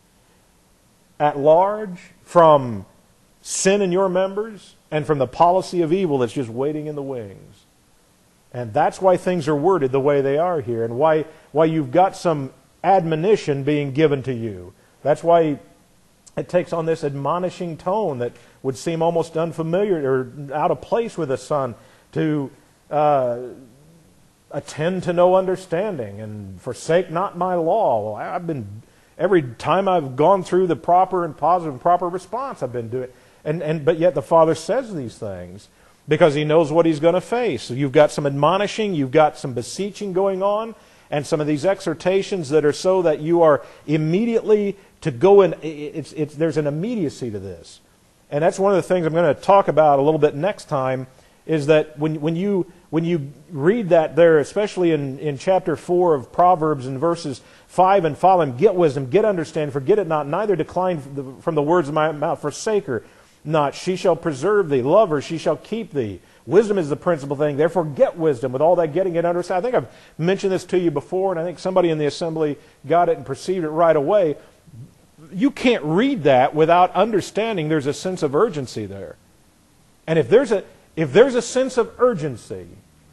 S1: at large, from sin in your members, and from the policy of evil that's just waiting in the wings. And that's why things are worded the way they are here, and why, why you've got some admonition being given to you. That's why it takes on this admonishing tone that would seem almost unfamiliar or out of place with a son, to uh, attend to no understanding and forsake not my law. Well, I've been, every time I've gone through the proper and positive and proper response, I've been doing it. And, and, but yet the Father says these things, because he knows what he's going to face. So you've got some admonishing, you've got some beseeching going on, and some of these exhortations that are so that you are immediately to go in. It's, it's, there's an immediacy to this. And that's one of the things I'm going to talk about a little bit next time, is that when, when, you, when you read that there, especially in, in chapter four of Proverbs in verses five and following, get wisdom, get understanding, forget it not, neither decline from the words of my mouth, forsake her not. She shall preserve thee. Love her, she shall keep thee. Wisdom is the principal thing. Therefore get wisdom. With all that getting it understand. I think I've mentioned this to you before, and I think somebody in the assembly got it and perceived it right away. You can't read that without understanding there's a sense of urgency there. And if there's a, if there's a sense of urgency,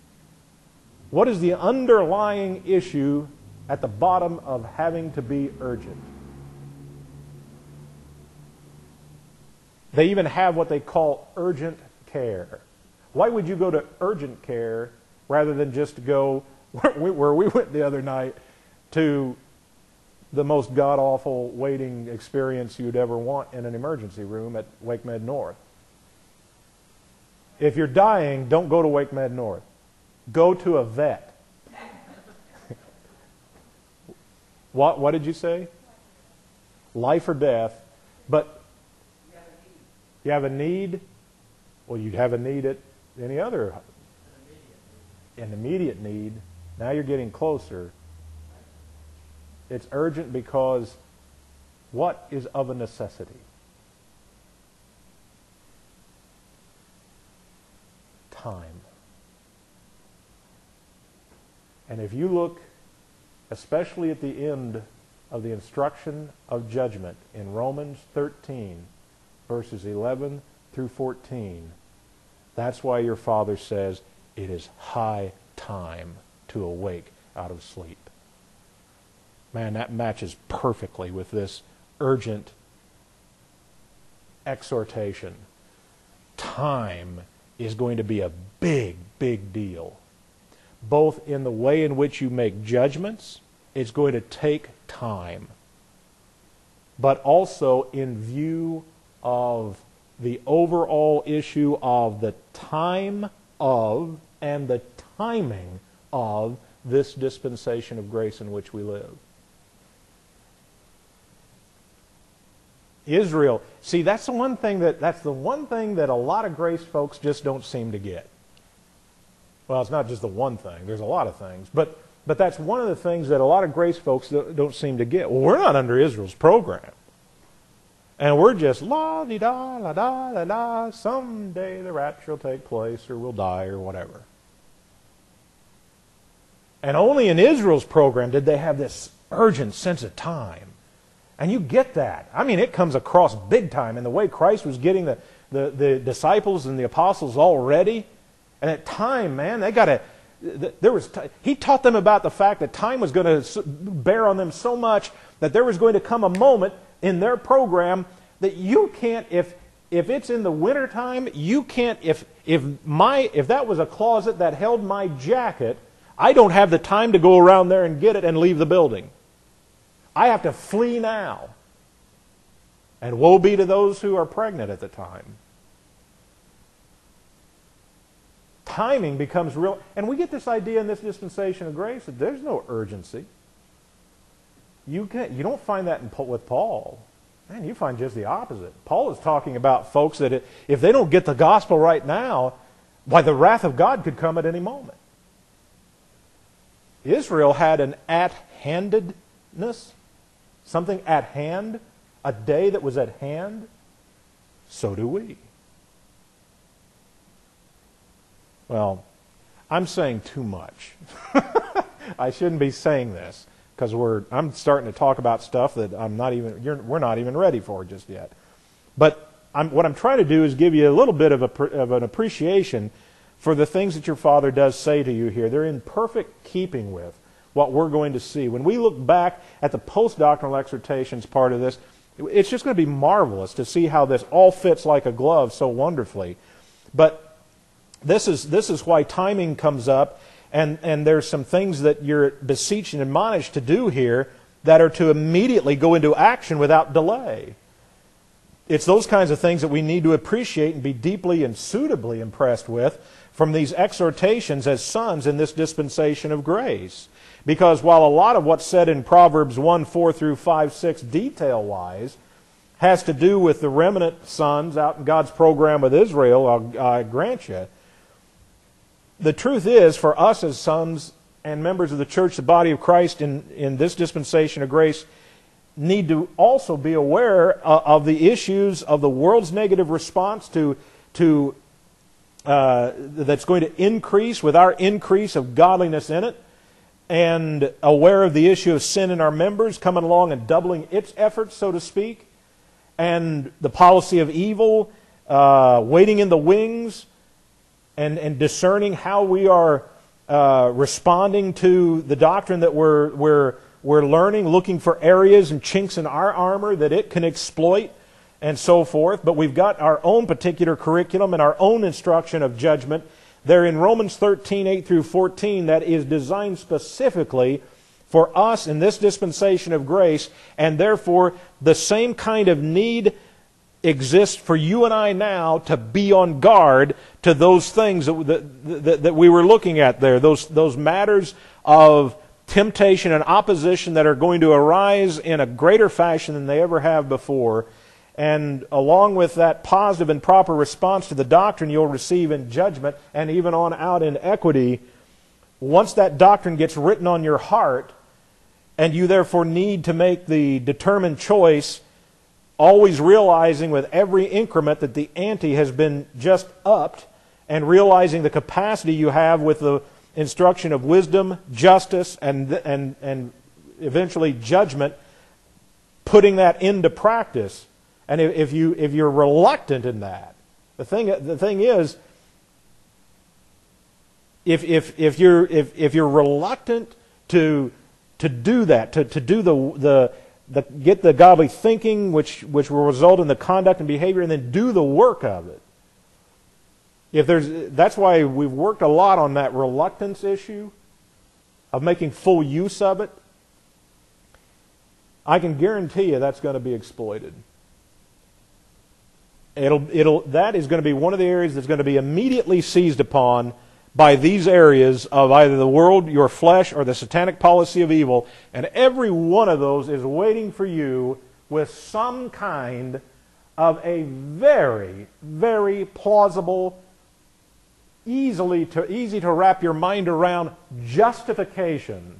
S1: what is the underlying issue at the bottom of having to be urgent? They even have what they call urgent care. Why would you go to urgent care rather than just go where we went the other night to the most god-awful waiting experience you'd ever want in an emergency room at Wake Med North? If you're dying, don't go to Wake Med North. Go to a vet. What, what did you say? Life or death. But you have a need? Well, you'd have a need at any other. An immediate need. Now you're getting closer. It's urgent because what is of a necessity? Time. And if you look especially at the end of the instruction of judgment in Romans thirteen, verses eleven through fourteen, that's why your Father says it is high time to awake out of sleep. Man, that matches perfectly with this urgent exhortation. Time is going to be a big, big deal. Both in the way in which you make judgments, it's going to take time, but also in view of the overall issue of the time of and the timing of this dispensation of grace in which we live. Israel, see, that's the one thing that that's the one thing that a lot of grace folks just don't seem to get. Well, it's not just the one thing. There's a lot of things. But but that's one of the things that a lot of grace folks don't, don't seem to get. Well, we're not under Israel's program. And we're just la-di-da, la-da, la-da, someday the rapture will take place or we'll die or whatever. And only in Israel's program did they have this urgent sense of time. And you get that. I mean, it comes across big time in the way Christ was getting the, the, the disciples and the apostles all ready. And at time, man, they got to, there was, he taught them about the fact that time was going to bear on them so much that there was going to come a moment in their program that you can't, if if it's in the wintertime, you can't, if if my if that was a closet that held my jacket, I don't have the time to go around there and get it and leave the building. I have to flee now. And woe be to those who are pregnant at the time. Timing becomes real. And we get this idea in this dispensation of grace that there's no urgency. You can't, you don't find that in, with Paul. Man, you find just the opposite. Paul is talking about folks that if they don't get the gospel right now, why, the wrath of God could come at any moment. Israel had an at-handedness, something at hand, a day that was at hand. So do we. Well, I'm saying too much. I shouldn't be saying this because we're I'm starting to talk about stuff that I'm not even you're, we're not even ready for just yet. But I'm, what I'm trying to do is give you a little bit of, a, of an appreciation for the things that your Father does say to you here. They're in perfect keeping with what we're going to see. When we look back at the post-doctrinal exhortations part of this, it's just going to be marvelous to see how this all fits like a glove so wonderfully. But This is this is why timing comes up, and, and there's some things that you're beseeched and admonished to do here that are to immediately go into action without delay. It's those kinds of things that we need to appreciate and be deeply and suitably impressed with from these exhortations as sons in this dispensation of grace. Because while a lot of what's said in Proverbs one, four through five, six detail-wise has to do with the remnant sons out in God's program with Israel, I'll, I grant you, the truth is, for us as sons and members of the church, the body of Christ in, in this dispensation of grace, need to also be aware uh, of the issues of the world's negative response to, to uh, that's going to increase with our increase of godliness in it, and aware of the issue of sin in our members coming along and doubling its efforts, so to speak, and the policy of evil uh, waiting in the wings, And, and discerning how we are uh, responding to the doctrine that we're, we're, we're learning, looking for areas and chinks in our armor that it can exploit and so forth, but we've got our own particular curriculum and our own instruction of judgment there in Romans thirteen, eight through fourteen that is designed specifically for us in this dispensation of grace, and therefore the same kind of need exists for you and I now to be on guard to those things that, that, that, that we were looking at there, those, those matters of temptation and opposition that are going to arise in a greater fashion than they ever have before. And along with that positive and proper response to the doctrine you'll receive in judgment and even on out in equity, once that doctrine gets written on your heart, and you therefore need to make the determined choice, always realizing with every increment that the ante has been just upped, and realizing the capacity you have with the instruction of wisdom, justice, and, and, and eventually judgment, putting that into practice. And if you if you're reluctant in that, the thing the thing is, if if if you're if if you're reluctant to to do that, to to do the the the get the godly thinking, which which will result in the conduct and behavior, and then do the work of it. If there's that's why we've worked a lot on that reluctance issue of making full use of it. I can guarantee you that's going to be exploited. It'll, it'll, that is going to be one of the areas that's going to be immediately seized upon by these areas of either the world, your flesh, or the satanic policy of evil. And every one of those is waiting for you with some kind of a very, very plausible, easily to, easy to wrap your mind around justification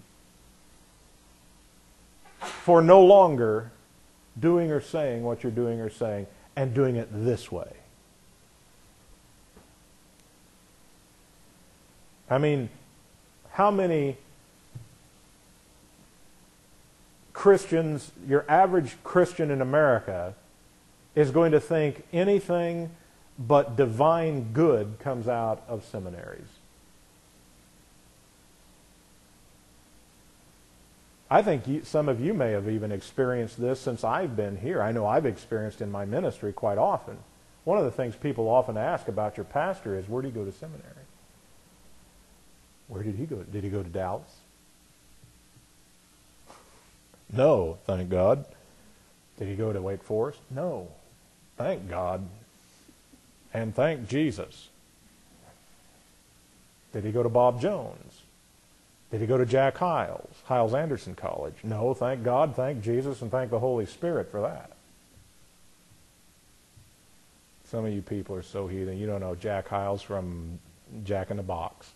S1: for no longer doing or saying what you're doing or saying, and doing it this way. I mean, how many Christians, your average Christian in America, is going to think anything but divine good comes out of seminaries? I think you, some of you may have even experienced this since I've been here. I know I've experienced in my ministry quite often. One of the things people often ask about your pastor is, where did he go to seminary? Where did he go? Did he go to Dallas? No, thank God. Did he go to Wake Forest? No, thank God. And thank Jesus. Did he go to Bob Jones? Did he go to Jack Hiles, Hiles Anderson College? No, thank God, thank Jesus, and thank the Holy Spirit for that. Some of you people are so heathen. You don't know Jack Hiles from Jack in the Box.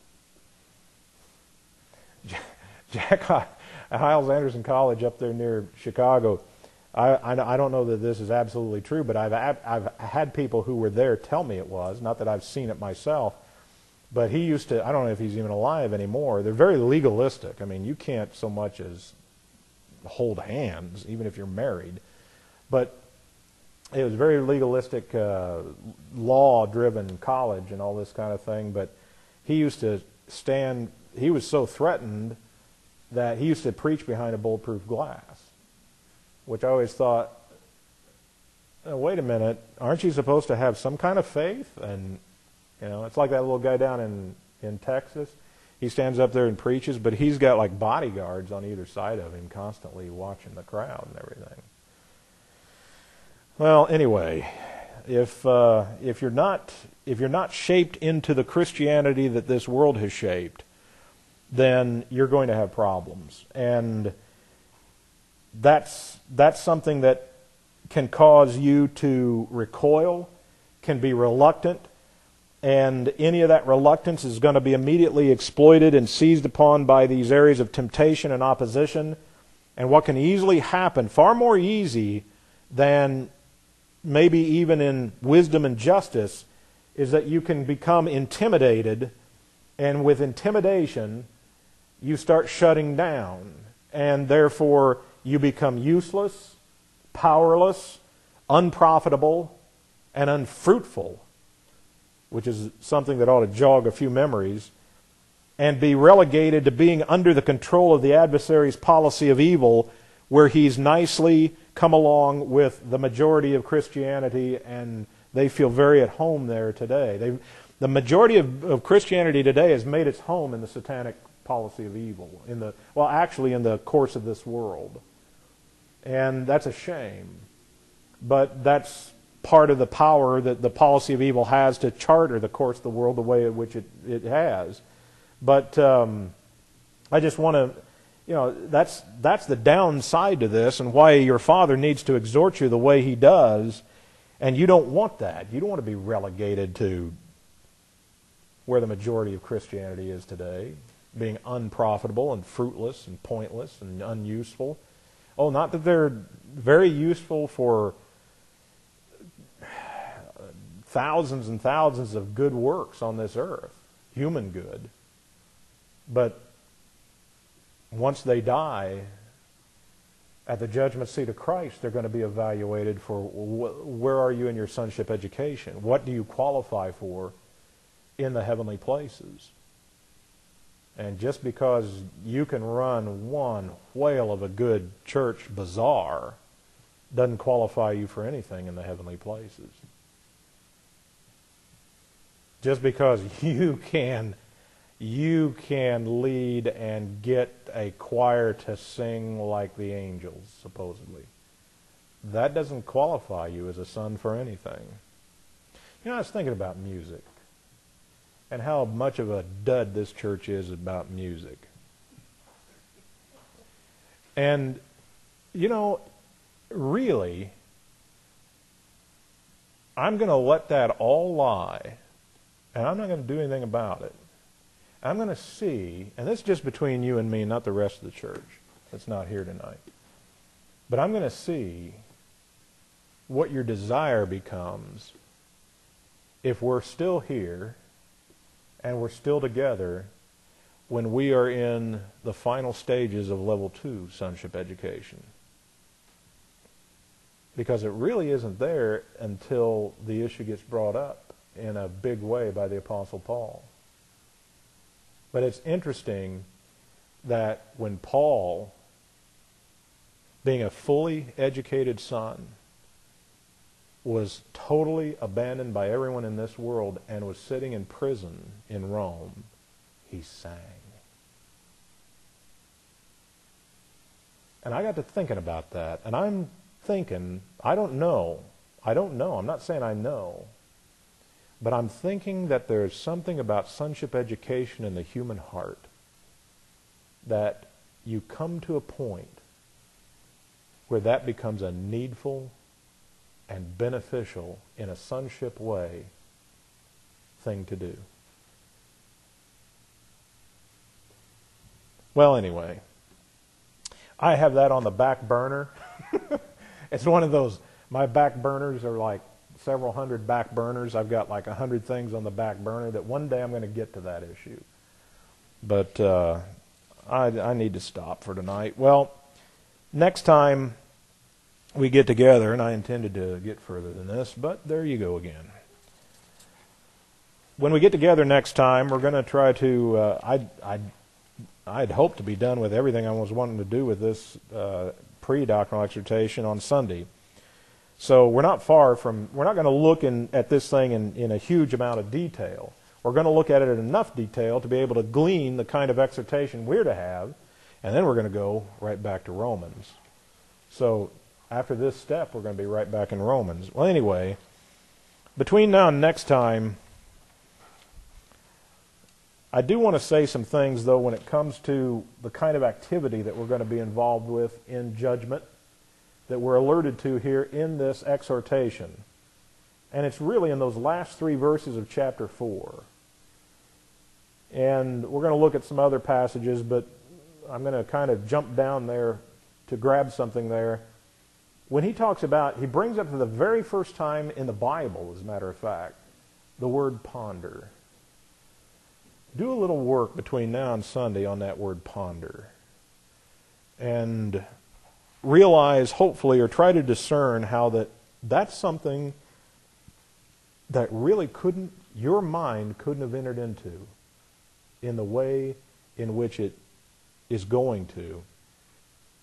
S1: Jack Hiles Anderson College up there near Chicago. I, I, I don't know that this is absolutely true, but I've, I've had people who were there tell me it was. Not that I've seen it myself. But he used to, I don't know if he's even alive anymore. They're very legalistic. I mean, you can't so much as hold hands, even if you're married. But it was very legalistic, uh, law-driven college and all this kind of thing. But he used to stand, he was so threatened that he used to preach behind a bulletproof glass, which I always thought, oh, wait a minute, aren't you supposed to have some kind of faith? And you know, it's like that little guy down in, in Texas. He stands up there and preaches, but he's got like bodyguards on either side of him constantly watching the crowd and everything. Well, anyway, if uh, if you're not if you're not shaped into the Christianity that this world has shaped, then you're going to have problems. And that's that's something that can cause you to recoil, can be reluctant. And any of that reluctance is going to be immediately exploited and seized upon by these areas of temptation and opposition. And what can easily happen, far more easy than maybe even in wisdom and justice, is that you can become intimidated, and with intimidation, you start shutting down. And therefore, you become useless, powerless, unprofitable, and unfruitful, which is something that ought to jog a few memories, and be relegated to being under the control of the adversary's policy of evil, where he's nicely come along with the majority of Christianity, and they feel very at home there today. They, the majority of, of Christianity today has made its home in the satanic policy of evil, in the well, actually in the course of this world. And that's a shame. But that's part of the power that the policy of evil has to charter the course of the world the way in which it, it has. But um, I just want to, you know, that's that's the downside to this, and why your father needs to exhort you the way he does, and you don't want that. You don't want to be relegated to where the majority of Christianity is today, being unprofitable and fruitless and pointless and unuseful. Oh, not that they're very useful for thousands and thousands of good works on this earth, human good. But once they die, at the judgment seat of Christ, they're going to be evaluated for wh- where are you in your sonship education? What do you qualify for in the heavenly places? And just because you can run one whale of a good church bazaar doesn't qualify you for anything in the heavenly places. Just because you can you can lead and get a choir to sing like the angels, supposedly, that doesn't qualify you as a son for anything. You know, I was thinking about music and how much of a dud this church is about music. And, you know, really, I'm going to let that all lie, and I'm not going to do anything about it. I'm going to see, and this is just between you and me, not the rest of the church that's not here tonight, but I'm going to see what your desire becomes if we're still here and we're still together when we are in the final stages of level two sonship education. Because it really isn't there until the issue gets brought up in a big way by the Apostle Paul. But it's interesting that when Paul, being a fully educated son, was totally abandoned by everyone in this world and was sitting in prison in Rome, he sang. And I got to thinking about that, and I'm thinking, I don't know, I don't know, I'm not saying I know, but I'm thinking that there's something about sonship education in the human heart that you come to a point where that becomes a needful and beneficial in a sonship way thing to do. Well, anyway, I have that on the back burner. It's one of those, my back burners are like several hundred back burners. I've got like a hundred things on the back burner that one day I'm going to get to that issue. But uh, I, I need to stop for tonight. Well, next time we get together, and I intended to get further than this, but there you go again. When we get together next time, we're going to try to, uh, I'd, I'd, I'd hoped to be done with everything I was wanting to do with this uh, pre-doctrinal exhortation on Sunday. So we're not far from, we're not going to look in, at this thing in, in a huge amount of detail. We're going to look at it in enough detail to be able to glean the kind of exhortation we're to have, and then we're going to go right back to Romans. So after this step, we're going to be right back in Romans. Well, anyway, between now and next time, I do want to say some things, though, when it comes to the kind of activity that we're going to be involved with in judgment that we're alerted to here in this exhortation. And it's really in those last three verses of chapter four. And we're going to look at some other passages, but I'm going to kind of jump down there to grab something there. When he talks about, he brings up for the very first time in the Bible, as a matter of fact, the word ponder. Do a little work between now and Sunday on that word ponder. And realize, hopefully, or try to discern how that that's something that really couldn't, your mind couldn't have entered into in the way in which it is going to,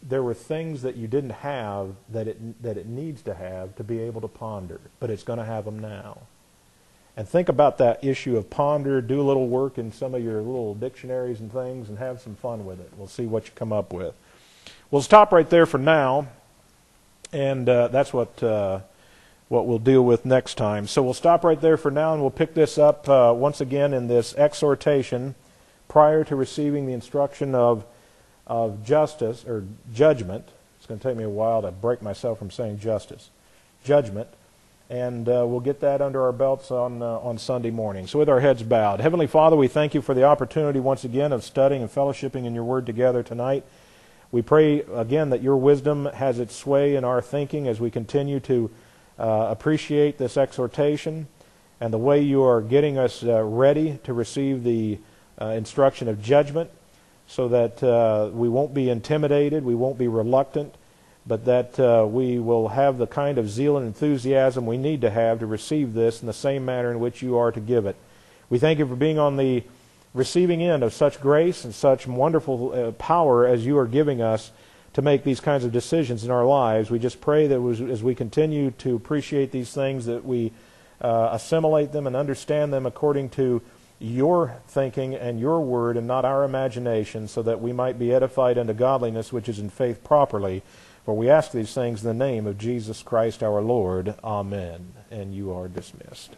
S1: there were things that you didn't have that it, that it needs to have to be able to ponder, but it's going to have them now. And think about that issue of ponder, do a little work in some of your little dictionaries and things, and have some fun with it. We'll see what you come up with. We'll stop right there for now, and uh, that's what uh, what we'll deal with next time. So we'll stop right there for now, and we'll pick this up uh, once again in this exhortation prior to receiving the instruction of of justice or judgment. It's going to take me a while to break myself from saying justice. Judgment. And uh, we'll get that under our belts on uh, on Sunday morning. So with our heads bowed. Heavenly Father, we thank you for the opportunity once again of studying and fellowshipping in your word together tonight. We pray again that your wisdom has its sway in our thinking as we continue to uh, appreciate this exhortation and the way you are getting us uh, ready to receive the uh, instruction of judgment, so that uh, we won't be intimidated, we won't be reluctant, but that uh, we will have the kind of zeal and enthusiasm we need to have to receive this in the same manner in which you are to give it. We thank you for being on the receiving end of such grace and such wonderful uh, power as you are giving us to make these kinds of decisions in our lives. We just pray that as we continue to appreciate these things, that we uh, assimilate them and understand them according to your thinking and your word and not our imagination, so that we might be edified unto godliness which is in faith properly. For we ask these things in the name of Jesus Christ our Lord. Amen. And you are dismissed.